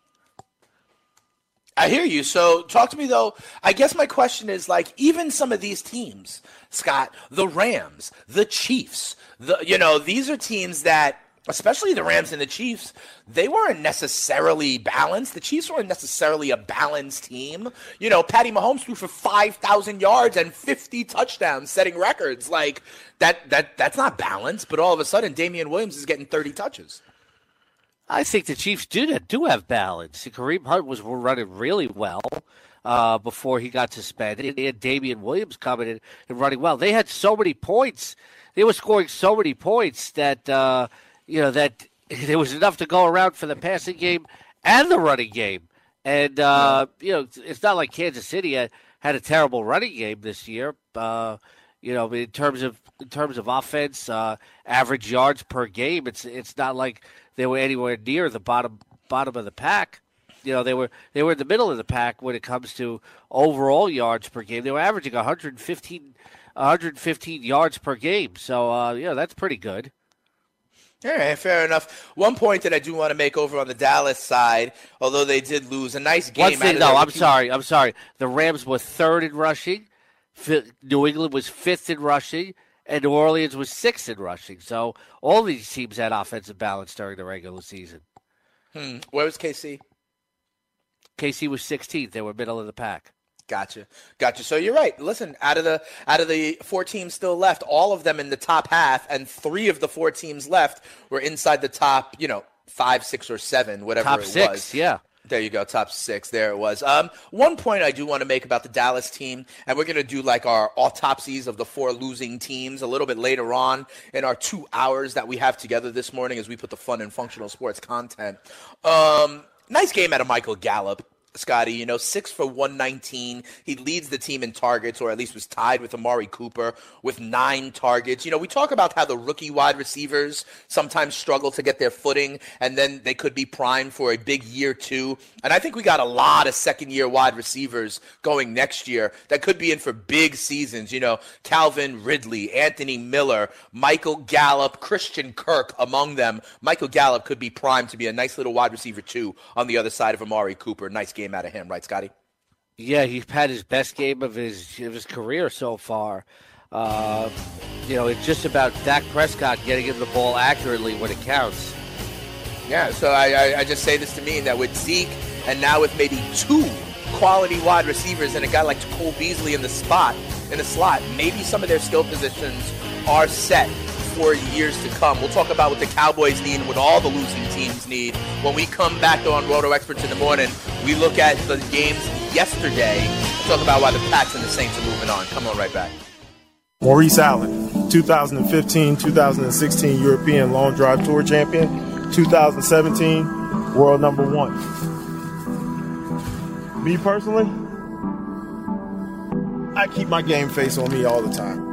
G: I hear you. So talk to me, though. I guess my question is, like, even some of these teams, Scott, the Rams, the Chiefs, the you know, these are teams that, especially the Rams and the Chiefs, they weren't necessarily balanced. The Chiefs weren't necessarily a balanced team. You know, Patty Mahomes threw for five thousand yards and fifty touchdowns, setting records. Like, that that that's not balanced, but all of a sudden, Damian Williams is getting thirty touches.
F: I think the Chiefs do do have balance. Kareem Hunt was running really well uh, before he got suspended. They had Damian Williams coming in and running well. They had so many points. They were scoring so many points that uh, you know that there was enough to go around for the passing game and the running game. And uh, you know, it's not like Kansas City had, had a terrible running game this year. Uh, you know, in terms of in terms of offense, uh, average yards per game, it's it's not like they were anywhere near the bottom bottom of the pack. You know, they were they were in the middle of the pack when it comes to overall yards per game. They were averaging one hundred fifteen, one hundred fifteen yards per game. So, uh, you know, that's pretty good.
G: All right, fair enough. One point that I do want to make over on the Dallas side, although they did lose, a nice game.
F: One thing, no, I'm sorry. I'm sorry. The Rams were third in rushing. New England was fifth in rushing. And New Orleans was sixth in rushing. So all these teams had offensive balance during the regular season.
G: Hmm. Where was K C?
F: K C was sixteenth. They were middle of the pack.
G: Gotcha. Gotcha. So you're right. Listen, out of the out of the four teams still left, all of them in the top half, and three of the four teams left were inside the top, you know, five, six, or seven, whatever
F: top
G: it was.
F: Top six, yeah.
G: There you go, top six. There it was. Um, one point I do want to make about the Dallas team, and we're going to do like our autopsies of the four losing teams a little bit later on in our two hours that we have together this morning as we put the fun and functional sports content. Um, nice game out of Michael Gallup. Scotty, you know, six for one nineteen. He leads the team in targets, or at least was tied with Amari Cooper with nine targets. You know, we talk about how the rookie wide receivers sometimes struggle to get their footing, and then they could be primed for a big year two. And I think we got a lot of second-year wide receivers going next year that could be in for big seasons. You know, Calvin Ridley, Anthony Miller, Michael Gallup, Christian Kirk among them. Michael Gallup could be primed to be a nice little wide receiver two on the other side of Amari Cooper. Nice game out of him, right, Scotty?
F: Yeah, he's had his best game of his of his career so far. Uh, you know, it's just about Dak Prescott getting him the ball accurately when it counts.
G: Yeah, so I, I, I just say this to mean that with Zeke and now with maybe two quality wide receivers and a guy like Cole Beasley in the spot, in the slot, maybe some of their skill positions are set for years to come. We'll talk about what the Cowboys need and what all the losing teams need. When we come back on Roto Experts in the morning, we look at the games yesterday and talk about why the Pats and the Saints are moving on. Come on right back.
O: Maurice Allen, two thousand fifteen two thousand sixteen European Long Drive Tour champion, two thousand seventeen world number one. Me personally, I keep my game face on me all the time.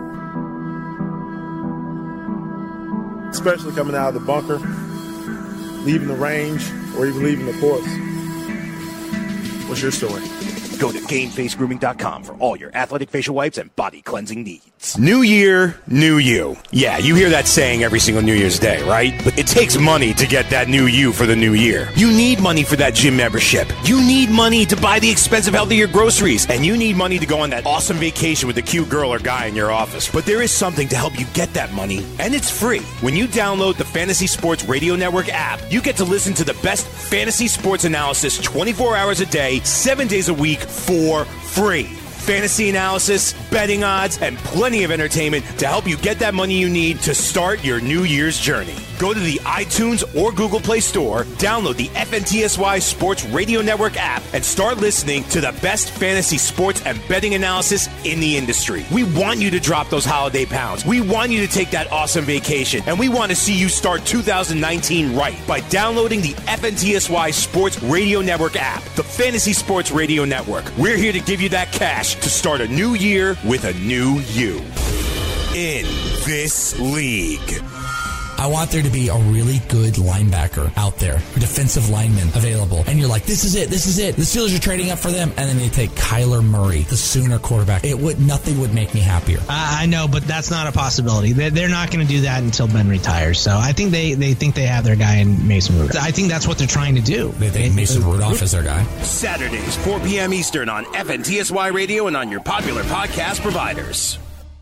O: Especially coming out of the bunker, leaving the range, or even leaving the course. What's your story?
D: Go to game face grooming dot com for all your athletic facial wipes and body cleansing needs. New year, new you. Yeah, you hear that saying every single New Year's Day, right? But it takes money to get that new you for the new year. You need money for that gym membership. You need money to buy the expensive, healthier groceries. And you need money to go on that awesome vacation with the cute girl or guy in your office. But there is something to help you get that money, and it's free. When you download the Fantasy Sports Radio Network app, you get to listen to the best fantasy sports analysis twenty-four hours a day, seven days a week, for free. Fantasy analysis, betting odds, and plenty of entertainment to help you get that money you need to start your New Year's journey. Go to the iTunes or Google Play Store, download the F N T S Y Sports Radio Network app, and start listening to the best fantasy sports and betting analysis in the industry. We want you to drop those holiday pounds. We want you to take that awesome vacation, and we want to see you start two thousand nineteen right by downloading the F N T S Y Sports Radio Network app, the Fantasy Sports Radio Network. We're here to give you that cash to start a new year with a new you. In this league.
P: I want there to be a really good linebacker out there, a defensive lineman available. And you're like, this is it, this is it. The Steelers are trading up for them. And then they take Kyler Murray, the Sooner quarterback. It would, nothing would make me happier.
Q: I know, but that's not a possibility. They're, they're not going to do that until Ben retires. So I think they, they think they have their guy in Mason Rudolph. I think that's what they're trying to do.
J: They think Mason Rudolph is their guy.
D: Saturdays, four p.m. Eastern on F N T S Y Radio and on your popular podcast providers.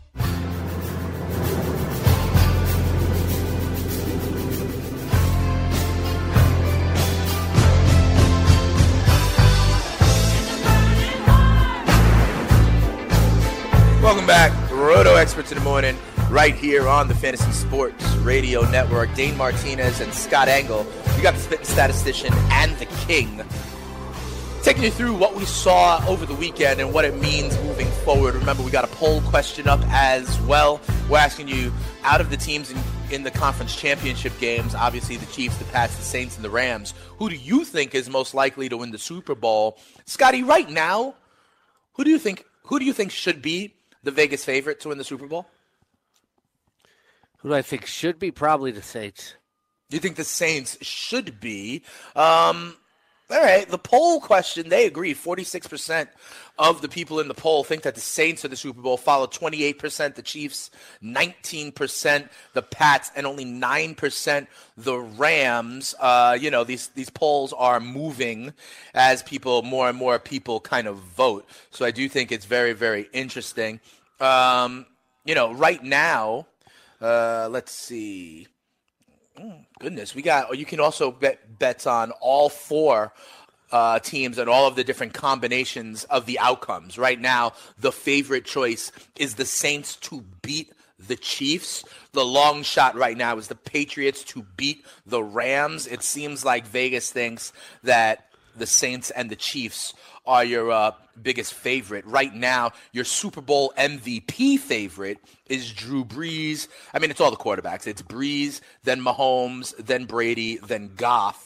G: Welcome back, Roto Experts in the Morning, right here on the Fantasy Sports Radio Network. Dane Martinez and Scott Engel. You got the spitting statistician and the king, taking you through what we saw over the weekend and what it means moving forward. Remember, we got a poll question up as well. We're asking you, out of the teams in, in the conference championship games, obviously the Chiefs, the Pats, the Saints, and the Rams, who do you think is most likely to win the Super Bowl? Scotty, right now, who do you think who do you think should be the Vegas favorite to win the Super Bowl?
F: Who do I think should be? Probably the Saints.
G: You think the Saints should be? Um, all right, the poll question, they agree. forty-six percent of the people in the poll think that the Saints are the Super Bowl, followed twenty-eight percent the Chiefs, nineteen percent the Pats, and only nine percent the Rams. Uh, you know, these, these polls are moving as people, more and more people kind of vote. So I do think it's very, very interesting. Um, you know, right now, uh, let's see. Oh, goodness, we got. You can also bet bets on all four uh, teams and all of the different combinations of the outcomes. Right now, the favorite choice is the Saints to beat the Chiefs. The long shot right now is the Patriots to beat the Rams. It seems like Vegas thinks that the Saints and the Chiefs are your uh, biggest favorite. Right now, your Super Bowl M V P favorite is Drew Brees. I mean, it's all the quarterbacks. It's Brees, then Mahomes, then Brady, then Goff.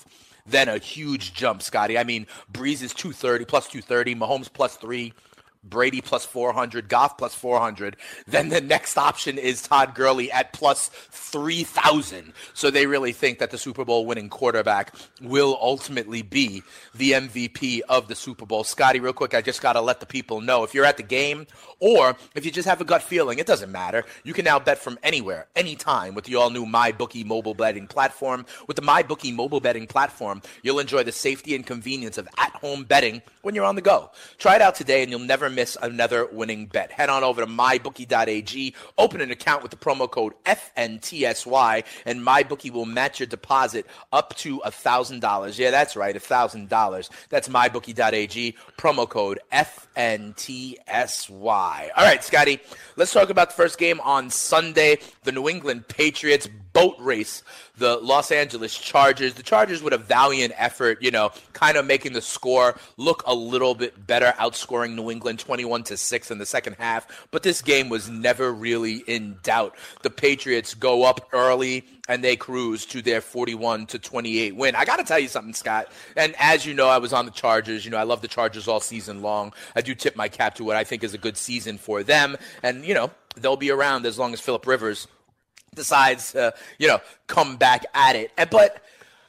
G: then a huge jump, Scotty. I mean, Breeze is two thirty, plus two thirty, Mahomes plus three, Brady plus four hundred, Goff plus four hundred. Then the next option is Todd Gurley at plus three thousand. So they really think that the Super Bowl winning quarterback will ultimately be the M V P of the Super Bowl. Scotty, real quick, I just got to let the people know, if you're at the game or if you just have a gut feeling, it doesn't matter. You can now bet from anywhere, anytime with the all-new MyBookie mobile betting platform. With the MyBookie mobile betting platform, you'll enjoy the safety and convenience of at-home betting when you're on the go. Try it out today and you'll never miss another winning bet. Head on over to my bookie dot a g, open an account with the promo code F N T S Y, and MyBookie will match your deposit up to one thousand dollars. Yeah, that's right, one thousand dollars. That's my bookie dot a g, promo code F N T S Y. All right, Scotty, let's talk about the first game on Sunday, the New England Patriots boat race, the Los Angeles Chargers. The Chargers with a valiant effort, you know, kind of making the score look a little bit better, outscoring New England twenty-one to six in the second half. But this game was never really in doubt. The Patriots go up early and they cruise to their forty-one to twenty-eight win. I got to tell you something, Scott. And as you know, I was on the Chargers. You know, I love the Chargers all season long. I do tip my cap to what I think is a good season for them. And, you know, they'll be around as long as Phillip Rivers decides to, you know, come back at it. But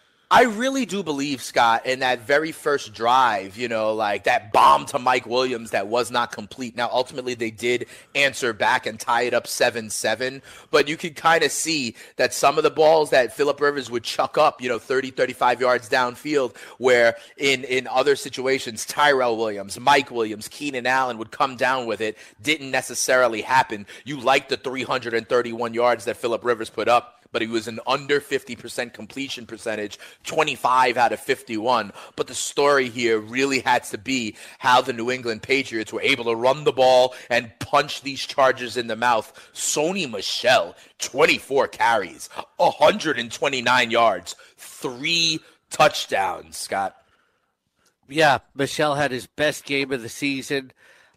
G: I really do believe, Scott, in that very first drive, you know, like that bomb to Mike Williams that was not complete. Now, ultimately, they did answer back and tie it up seven seven, but you could kind of see that some of the balls that Phillip Rivers would chuck up, you know, thirty, thirty-five yards downfield, where in, in other situations, Tyrell Williams, Mike Williams, Keenan Allen would come down with it, didn't necessarily happen. You like the three hundred thirty-one yards that Phillip Rivers put up, but he was an under fifty percent completion percentage, twenty-five out of fifty-one. But the story here really had to be how the New England Patriots were able to run the ball and punch these Chargers in the mouth. Sony Michel, twenty-four carries, one hundred twenty-nine yards, three touchdowns, Scott.
F: Yeah, Michel had his best game of the season.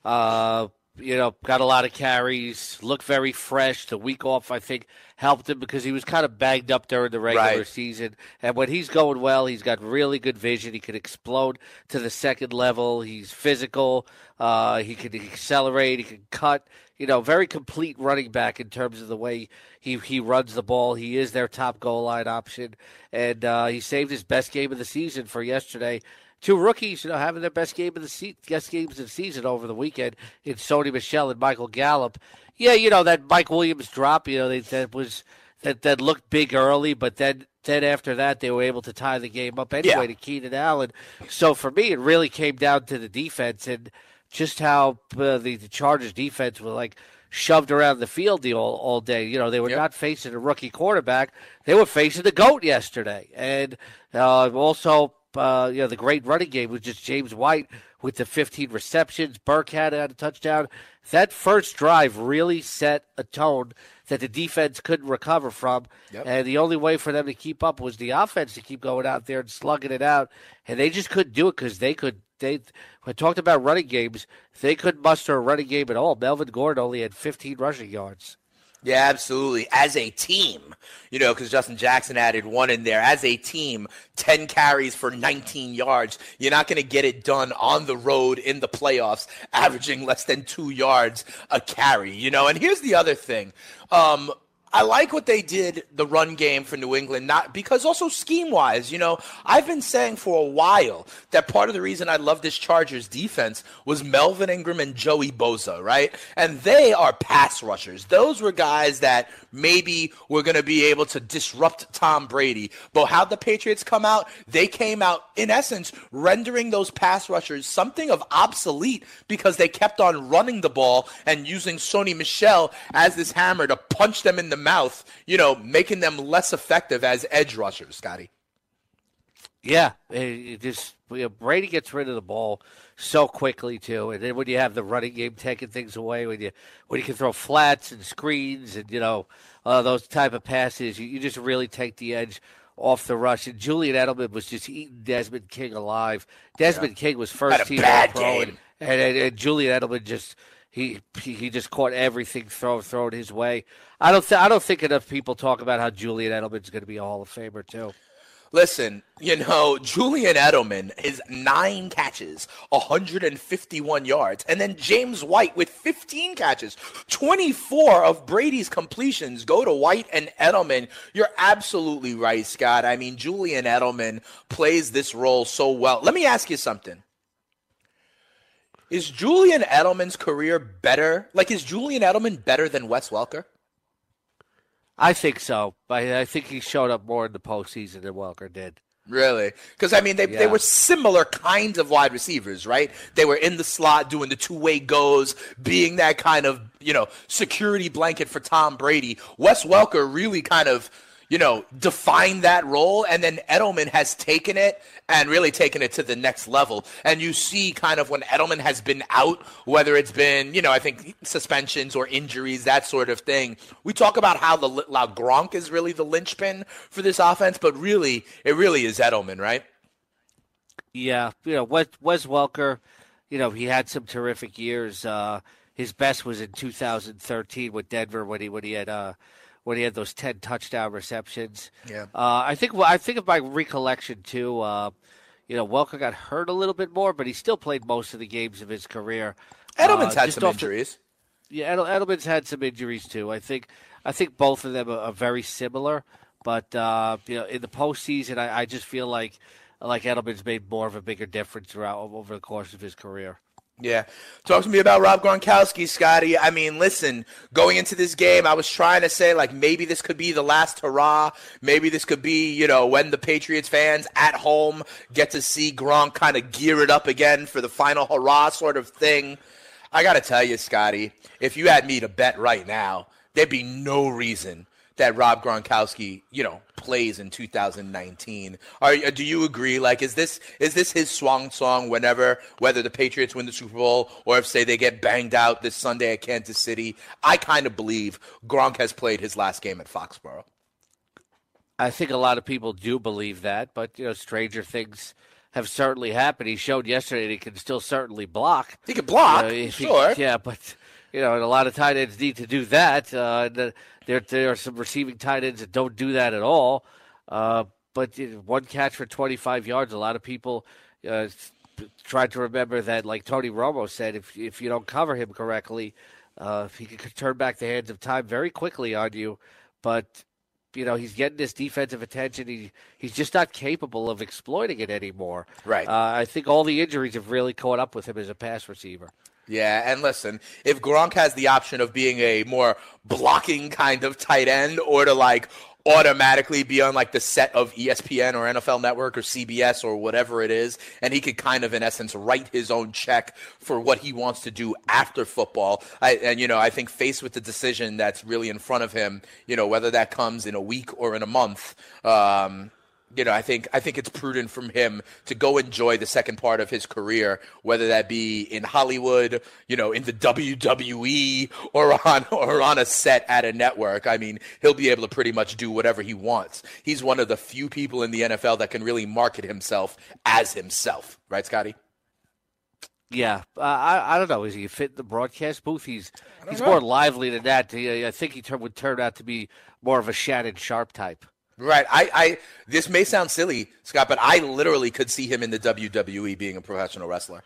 F: Uh, you know, got a lot of carries, looked very fresh. The week off, I think, helped him because he was kind of banged up during the regular
G: Right.
F: season. And when he's going well, he's got really good vision. He can explode to the second level. He's physical. Uh, he can accelerate. He can cut. You know, very complete running back in terms of the way he, he runs the ball. He is their top goal line option. And uh, he saved his best game of the season for yesterday. Two rookies, you know, having their best game of the se- best games of the season over the weekend in Sony Michel and Michael Gallup. Yeah, you know, that Mike Williams drop, you know, they, that was that, that looked big early, but then then after that they were able to tie the game up anyway
G: Yeah.
F: to Keenan Allen. So for me, it really came down to the defense and just how uh, the, the Chargers defense was like shoved around the field the all, all day. You know, they were
G: Yep.
F: not facing a rookie quarterback. They were facing the GOAT yesterday. And uh, also, uh, you know, the great running game was just James White with the fifteen receptions. Burkhead had a touchdown. That first drive really set a tone that the defense couldn't recover from.
G: Yep.
F: And the only way for them to keep up was the offense to keep going out there and slugging it out. And they just couldn't do it because they could. They, when I talked about running games, they couldn't muster a running game at all. Melvin Gordon only had fifteen rushing yards.
G: Yeah, absolutely. As a team, you know, because Justin Jackson added one in there. As a team, ten carries for nineteen yards. You're not going to get it done on the road in the playoffs, averaging less than two yards a carry, you know. And here's the other thing. Um, I like what they did, the run game for New England, not because also scheme-wise, you know, I've been saying for a while that part of the reason I love this Chargers defense was Melvin Ingram and Joey Bosa, right? And they are pass rushers. Those were guys that maybe were going to be able to disrupt Tom Brady. But how'd the Patriots come out? They came out, in essence, rendering those pass rushers something of obsolete because they kept on running the ball and using Sony Michel as this hammer to punch them in the mouth, you know, making them less effective as edge rushers, Scotty.
F: Yeah, it, it just you know, Brady gets rid of the ball so quickly too, and then when you have the running game taking things away, when you when you can throw flats and screens and you know uh, those type of passes, you, you just really take the edge off the rush. And Julian Edelman was just eating Desmond King alive. Desmond yeah. King was first
G: Had a
F: team
G: bad
F: All-Pro,
G: game.
F: and, and, and, and Julian Edelman just. He he just caught everything thrown thrown his way. I don't th- I don't think enough people talk about how Julian Edelman's going to be a Hall of Famer too.
G: Listen, you know, Julian Edelman is nine catches, one hundred fifty-one yards. And then James White with fifteen catches. twenty-four of Brady's completions go to White and Edelman. You're absolutely right, Scott. I mean, Julian Edelman plays this role so well. Let me ask you something. Is Julian Edelman's career better? Like, is Julian Edelman better than Wes Welker?
F: I think so. I, I think he showed up more in the postseason than Welker did.
G: Really? Because, I mean, they,
F: yeah.
G: they were similar kinds of wide receivers, right? They were in the slot doing the two-way goes, being that kind of, you know, security blanket for Tom Brady. Wes Welker really kind of, you know, defined that role, and then Edelman has taken it and really taken it to the next level. And you see kind of when Edelman has been out, whether it's been, you know, I think suspensions or injuries, that sort of thing. We talk about how the how Gronk is really the linchpin for this offense, but really, it really is Edelman, right?
F: Yeah, you know, Wes, Wes Welker, you know, he had some terrific years. Uh, his best was in two thousand thirteen with Denver when he when he had uh, when he had those ten touchdown receptions.
G: Yeah.
F: Uh, I think I think of my recollection too. Uh, you know, Welker got hurt a little bit more, but he still played most of the games of his career.
G: Edelman's
F: uh,
G: had some injuries.
F: The, yeah, Edel, Edelman's had some injuries too. I think I think both of them are, are very similar, but uh, you know, in the postseason, I, I just feel like like Edelman's made more of a bigger difference throughout over the course of his career.
G: Yeah. Talk to me about Rob Gronkowski, Scotty. I mean, listen, going into this game, I was trying to say, like, maybe this could be the last hurrah. Maybe this could be, you know, when the Patriots fans at home get to see Gronk kind of gear it up again for the final hurrah sort of thing. I got to tell you, Scotty, if you had me to bet right now, there'd be no reason that Rob Gronkowski, you know, plays in two thousand nineteen. Are do you agree? Like, is this is this his swan song whenever, whether the Patriots win the Super Bowl or if, say, they get banged out this Sunday at Kansas City? I kind of believe Gronk has played his last game at Foxborough.
F: I think a lot of people do believe that, but, you know, stranger things have certainly happened. He showed yesterday that he can still certainly block.
G: He can block,
F: you know,
G: sure.
F: He, yeah, but, you know, and a lot of tight ends need to do that. Uh, the, There, there are some receiving tight ends that don't do that at all. Uh, but you know, one catch for twenty-five yards. A lot of people uh, try to remember that, like Tony Romo said, if if you don't cover him correctly, uh, he can turn back the hands of time very quickly on you. But you know, he's getting this defensive attention. He he's just not capable of exploiting it anymore.
G: Right.
F: Uh, I think all the injuries have really caught up with him as a pass receiver.
G: Yeah, and listen, if Gronk has the option of being a more blocking kind of tight end or to, like, automatically be on, like, the set of E S P N or N F L Network or C B S or whatever it is, and he could kind of, in essence, write his own check for what he wants to do after football. I, and, you know, I think faced with the decision that's really in front of him, you know, whether that comes in a week or in a month, um, you know, I think I think it's prudent from him to go enjoy the second part of his career, whether that be in Hollywood, you know, in the W W E, or on or on a set at a network. I mean, he'll be able to pretty much do whatever he wants. He's one of the few people in the N F L that can really market himself as himself, right, Scotty?
F: Yeah, uh, I I don't know. Is he fit in the broadcast booth? He's he's
G: know.
F: more lively than that. He, I think he turn, would turn out to be more of a Shannon Sharp type.
G: Right. I, I this may sound silly, Scott, but I literally could see him in the W W E being a professional wrestler.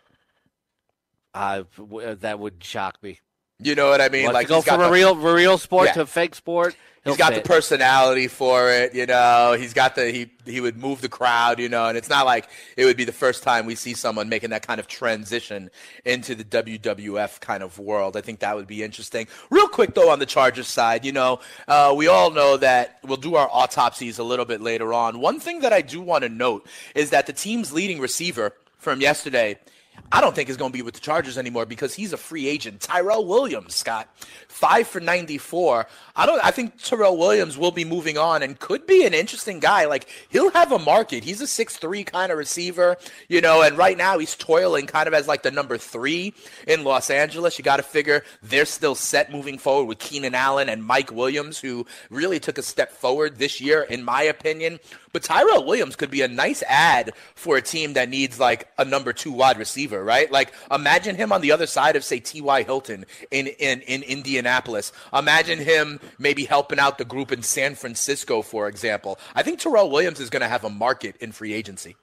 F: Uh, w- that would shock me.
G: You know what I mean?
F: Well,
G: like
F: to go
G: he's got
F: from a
G: the-
F: real, a real sport
G: Yeah.
F: to a fake sport.
G: He's
F: he'll
G: got
F: fit.
G: the personality for it, you know. He's got the he he would move the crowd, you know, and it's not like it would be the first time we see someone making that kind of transition into the W W F kind of world. I think that would be interesting. Real quick though, on the Chargers side, you know, uh, we all know that we'll do our autopsies a little bit later on. One thing that I do want to note is that the team's leading receiver from yesterday, I don't think is going to be with the Chargers anymore because he's a free agent. Tyrell Williams, Scott, five for ninety-four. I don't. I think Tyrell Williams will be moving on and could be an interesting guy. Like, he'll have a market. He's a six three kind of receiver, you know, and right now he's toiling kind of as like the number three in Los Angeles. You got to figure they're still set moving forward with Keenan Allen and Mike Williams, who really took a step forward this year, in my opinion. But Tyrell Williams could be a nice add for a team that needs like a number two wide receiver, right? Like imagine him on the other side of, say, T Y. Hilton in, in, in Indianapolis. Imagine him maybe helping out the group in San Francisco, for example. I think Tyrell Williams is going to have a market in free agency.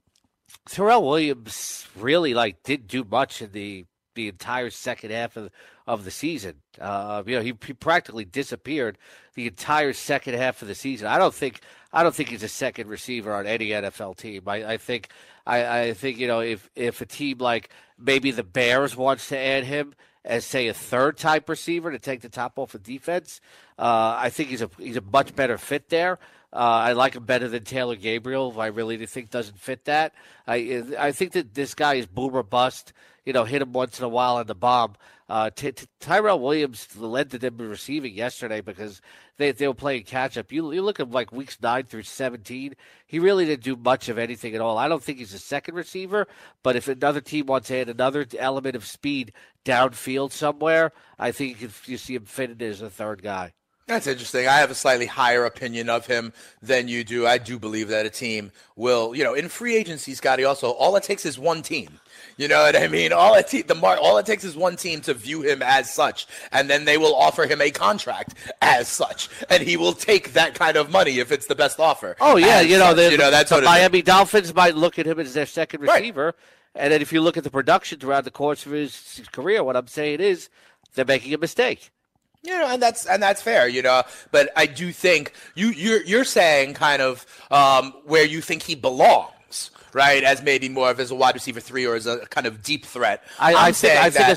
F: Tyrell Williams really like didn't do much in the the entire second half of of the season. Uh, you know, he, he practically disappeared the entire second half of the season. I don't think I don't think he's a second receiver on any N F L team. I, I think I, I think you know if if a team like maybe the Bears wants to add him as, say, a third type receiver to take the top off of defense, uh, I think he's a he's a much better fit there. Uh, I like him better than Taylor Gabriel, who I really think doesn't fit that. I I think that this guy is boomer bust. You know, hit him once in a while on the bomb. Uh, t- t- Tyrell Williams led to them in receiving yesterday because they they were playing catch up. You you look at like weeks nine through seventeen, he really didn't do much of anything at all. I don't think he's a second receiver, but if another team wants to add another element of speed downfield somewhere, I think if you see him fit in as a third guy.
G: That's interesting. I have a slightly higher opinion of him than you do. I do believe that a team will, you know, in free agency, Scotty, also, all it takes is one team. You know what I mean? All it, te- the mar- all it takes is one team to view him as such, and then they will offer him a contract as such, and he will take that kind of money if it's the best offer.
F: Oh, yeah.
G: As
F: you know,
G: such,
F: the,
G: you know that's
F: the
G: what
F: Miami Dolphins might look at him as their second receiver,
G: right.
F: And then if you look at the production throughout the course of his, his career, what I'm saying is they're making a mistake.
G: You know, and that's and that's fair, you know. But I do think you you're you're saying kind of um, where you think he belongs, right? As maybe more of as a wide receiver three or as a kind of deep threat.
F: I,
G: I'm
F: I
G: saying
F: think, I
G: that.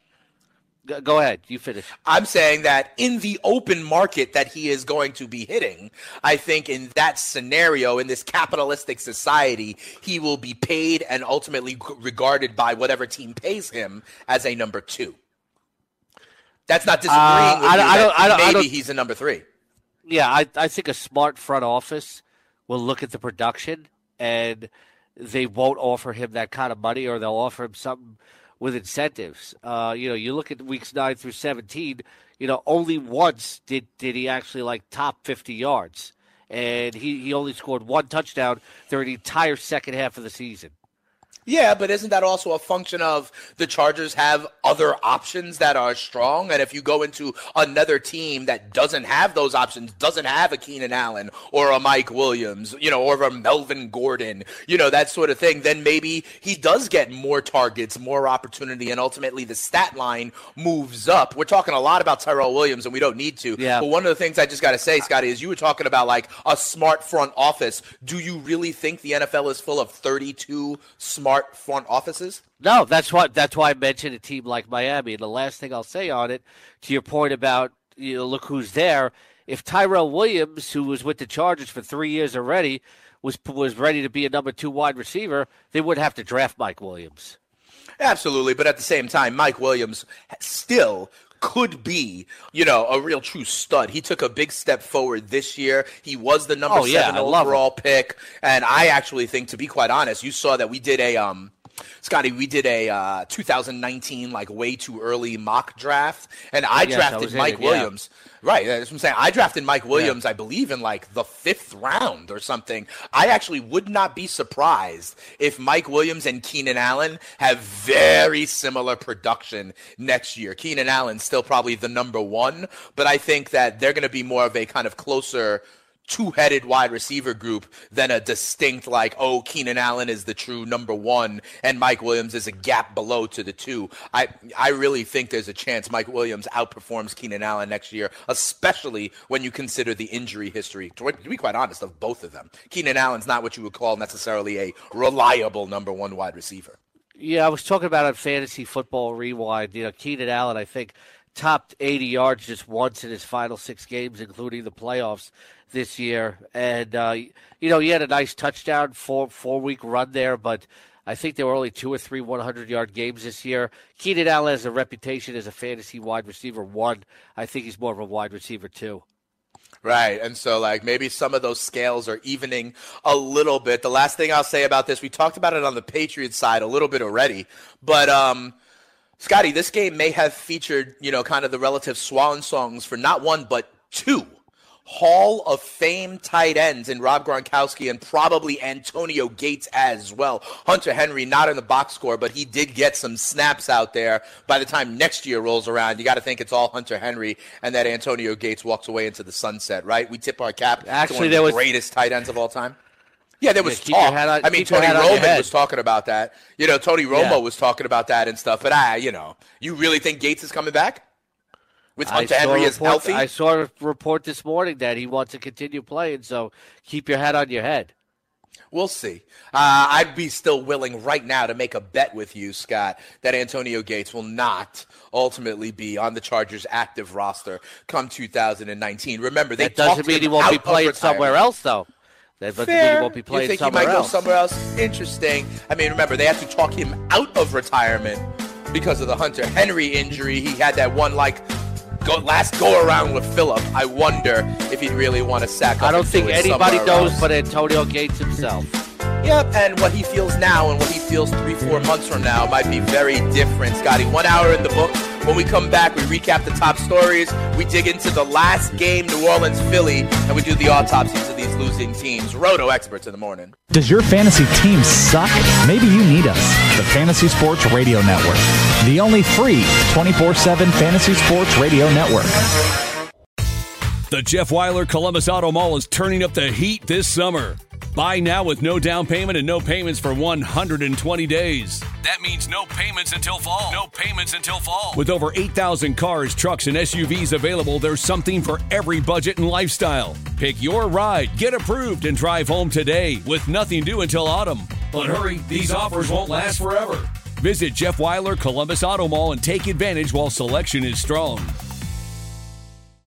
F: Think go ahead, you finish.
G: I'm saying that in the open market that he is going to be hitting, I think in that scenario, in this capitalistic society, he will be paid and ultimately regarded by whatever team pays him as a number two. That's not disagreeing
F: uh,
G: with
F: I,
G: you.
F: I don't, I don't,
G: maybe
F: I don't,
G: he's a number three.
F: Yeah, I, I think a smart front office will look at the production and they won't offer him that kind of money, or they'll offer him something with incentives. Uh, you know, you look at weeks nine through seventeen. You know, only once did did he actually like top fifty yards, and he, he only scored one touchdown during the entire second half of the season.
G: Yeah, but isn't that also a function of the Chargers have other options that are strong? And if you go into another team that doesn't have those options, doesn't have a Keenan Allen or a Mike Williams, you know, or a Melvin Gordon, you know, that sort of thing, then maybe he does get more targets, more opportunity, and ultimately the stat line moves up. We're talking a lot about Tyrell Williams, and we don't need to.
F: Yeah.
G: But one of the things I just got to say, Scotty, is you were talking about like a smart front office. Do you really think the N F L is full of thirty-two smart front offices?
F: No, that's what that's why I mentioned a team like Miami. And the last thing I'll say on it, to your point about, you know, look who's there. If Tyrell Williams, who was with the Chargers for three years already, was was ready to be a number two wide receiver, they would have to draft Mike Williams.
G: Absolutely, but at the same time, Mike Williams still could be, you know, a real true stud. He took a big step forward this year. He was the number
F: oh, yeah,
G: seven overall pick, and I actually think, to be quite honest, you saw that we did a um. Scotty, we did a uh, two thousand nineteen, like, way too early mock draft, and I
F: yes,
G: drafted
F: I
G: Mike
F: it, yeah.
G: Williams. Right, that's what I'm saying. I drafted Mike Williams, yeah. I believe, in, like, the fifth round or something. I actually would not be surprised if Mike Williams and Keenan Allen have very similar production next year. Keenan Allen's still probably the number one, but I think that they're going to be more of a kind of closer two-headed wide receiver group than a distinct, like, oh, Keenan Allen is the true number one and Mike Williams is a gap below to the two. I I really think there's a chance Mike Williams outperforms Keenan Allen next year, especially when you consider the injury history, to be quite honest, of both of them. Keenan Allen's not what you would call necessarily a reliable number one wide receiver.
F: Yeah, I was talking about on Fantasy Football Rewind. You know, Keenan Allen, I think, topped eighty yards just once in his final six games, including the playoffs this year. And, uh, you know, he had a nice touchdown, four, four-week run there, but I think there were only two or three hundred-yard games this year. Keenan Allen has a reputation as a fantasy wide receiver one. I think he's more of a wide receiver two.
G: Right, and so, like, maybe some of those scales are evening a little bit. The last thing I'll say about this, we talked about it on the Patriots side a little bit already, but, um, Scotty, this game may have featured, you know, kind of the relative swan songs for not one but two Hall of Fame tight ends in Rob Gronkowski and probably Antonio Gates as well. Hunter Henry not in the box score, but he did get some snaps out there. By the time next year rolls around, you got to think it's all Hunter Henry and that Antonio Gates walks away into the sunset, right? We tip our cap
F: Actually,
G: to one
F: there
G: of the
F: was
G: greatest tight ends of all time. Yeah, there was
F: yeah,
G: talk.
F: on,
G: I mean, Tony Romo was talking about that. You know, Tony Romo yeah. was talking about that and stuff. But I, you know, you really think Gates is coming back? With Hunter Henry is healthy?
F: I saw a report this morning that he wants to continue playing, so keep your head on your head.
G: We'll see. Uh, I'd be still willing right now to make a bet with you, Scott, that Antonio Gates will not ultimately be on the Chargers' active roster come two thousand nineteen. Remember, they
F: that doesn't mean he won't be playing somewhere else, though. That doesn't mean he won't be playing
G: you think
F: somewhere
G: he might
F: else.
G: go somewhere else? Interesting. I mean, remember, they had to talk him out of retirement because of the Hunter Henry injury. He had that one, like, Go, last go around with Phillip. I wonder if he'd really want to sack up.
F: I don't think anybody knows
G: else.
F: but Antonio Gates himself.
G: Yep, and what he feels now and what he feels three, four months from now might be very different. Scotty, one hour in the book. When we come back, we recap the top stories. We dig into the last game, New Orleans, Philly, and we do the autopsies of these losing teams. Roto experts in the morning.
R: Does your fantasy team suck? Maybe you need us. The Fantasy Sports Radio Network. The only free twenty-four seven Fantasy Sports Radio Network.
A: The Jeff Weiler Columbus Auto Mall is turning up the heat this summer. Buy now with no down payment and no payments for one hundred twenty days. That means no payments until fall. No payments until fall. With over eight thousand cars, trucks, and S U Vs available, there's something for every budget and lifestyle. Pick your ride, get approved, and drive home today with nothing due until autumn. But hurry, these offers won't last forever. Visit Jeff Weiler Columbus Auto Mall and take advantage while selection is strong.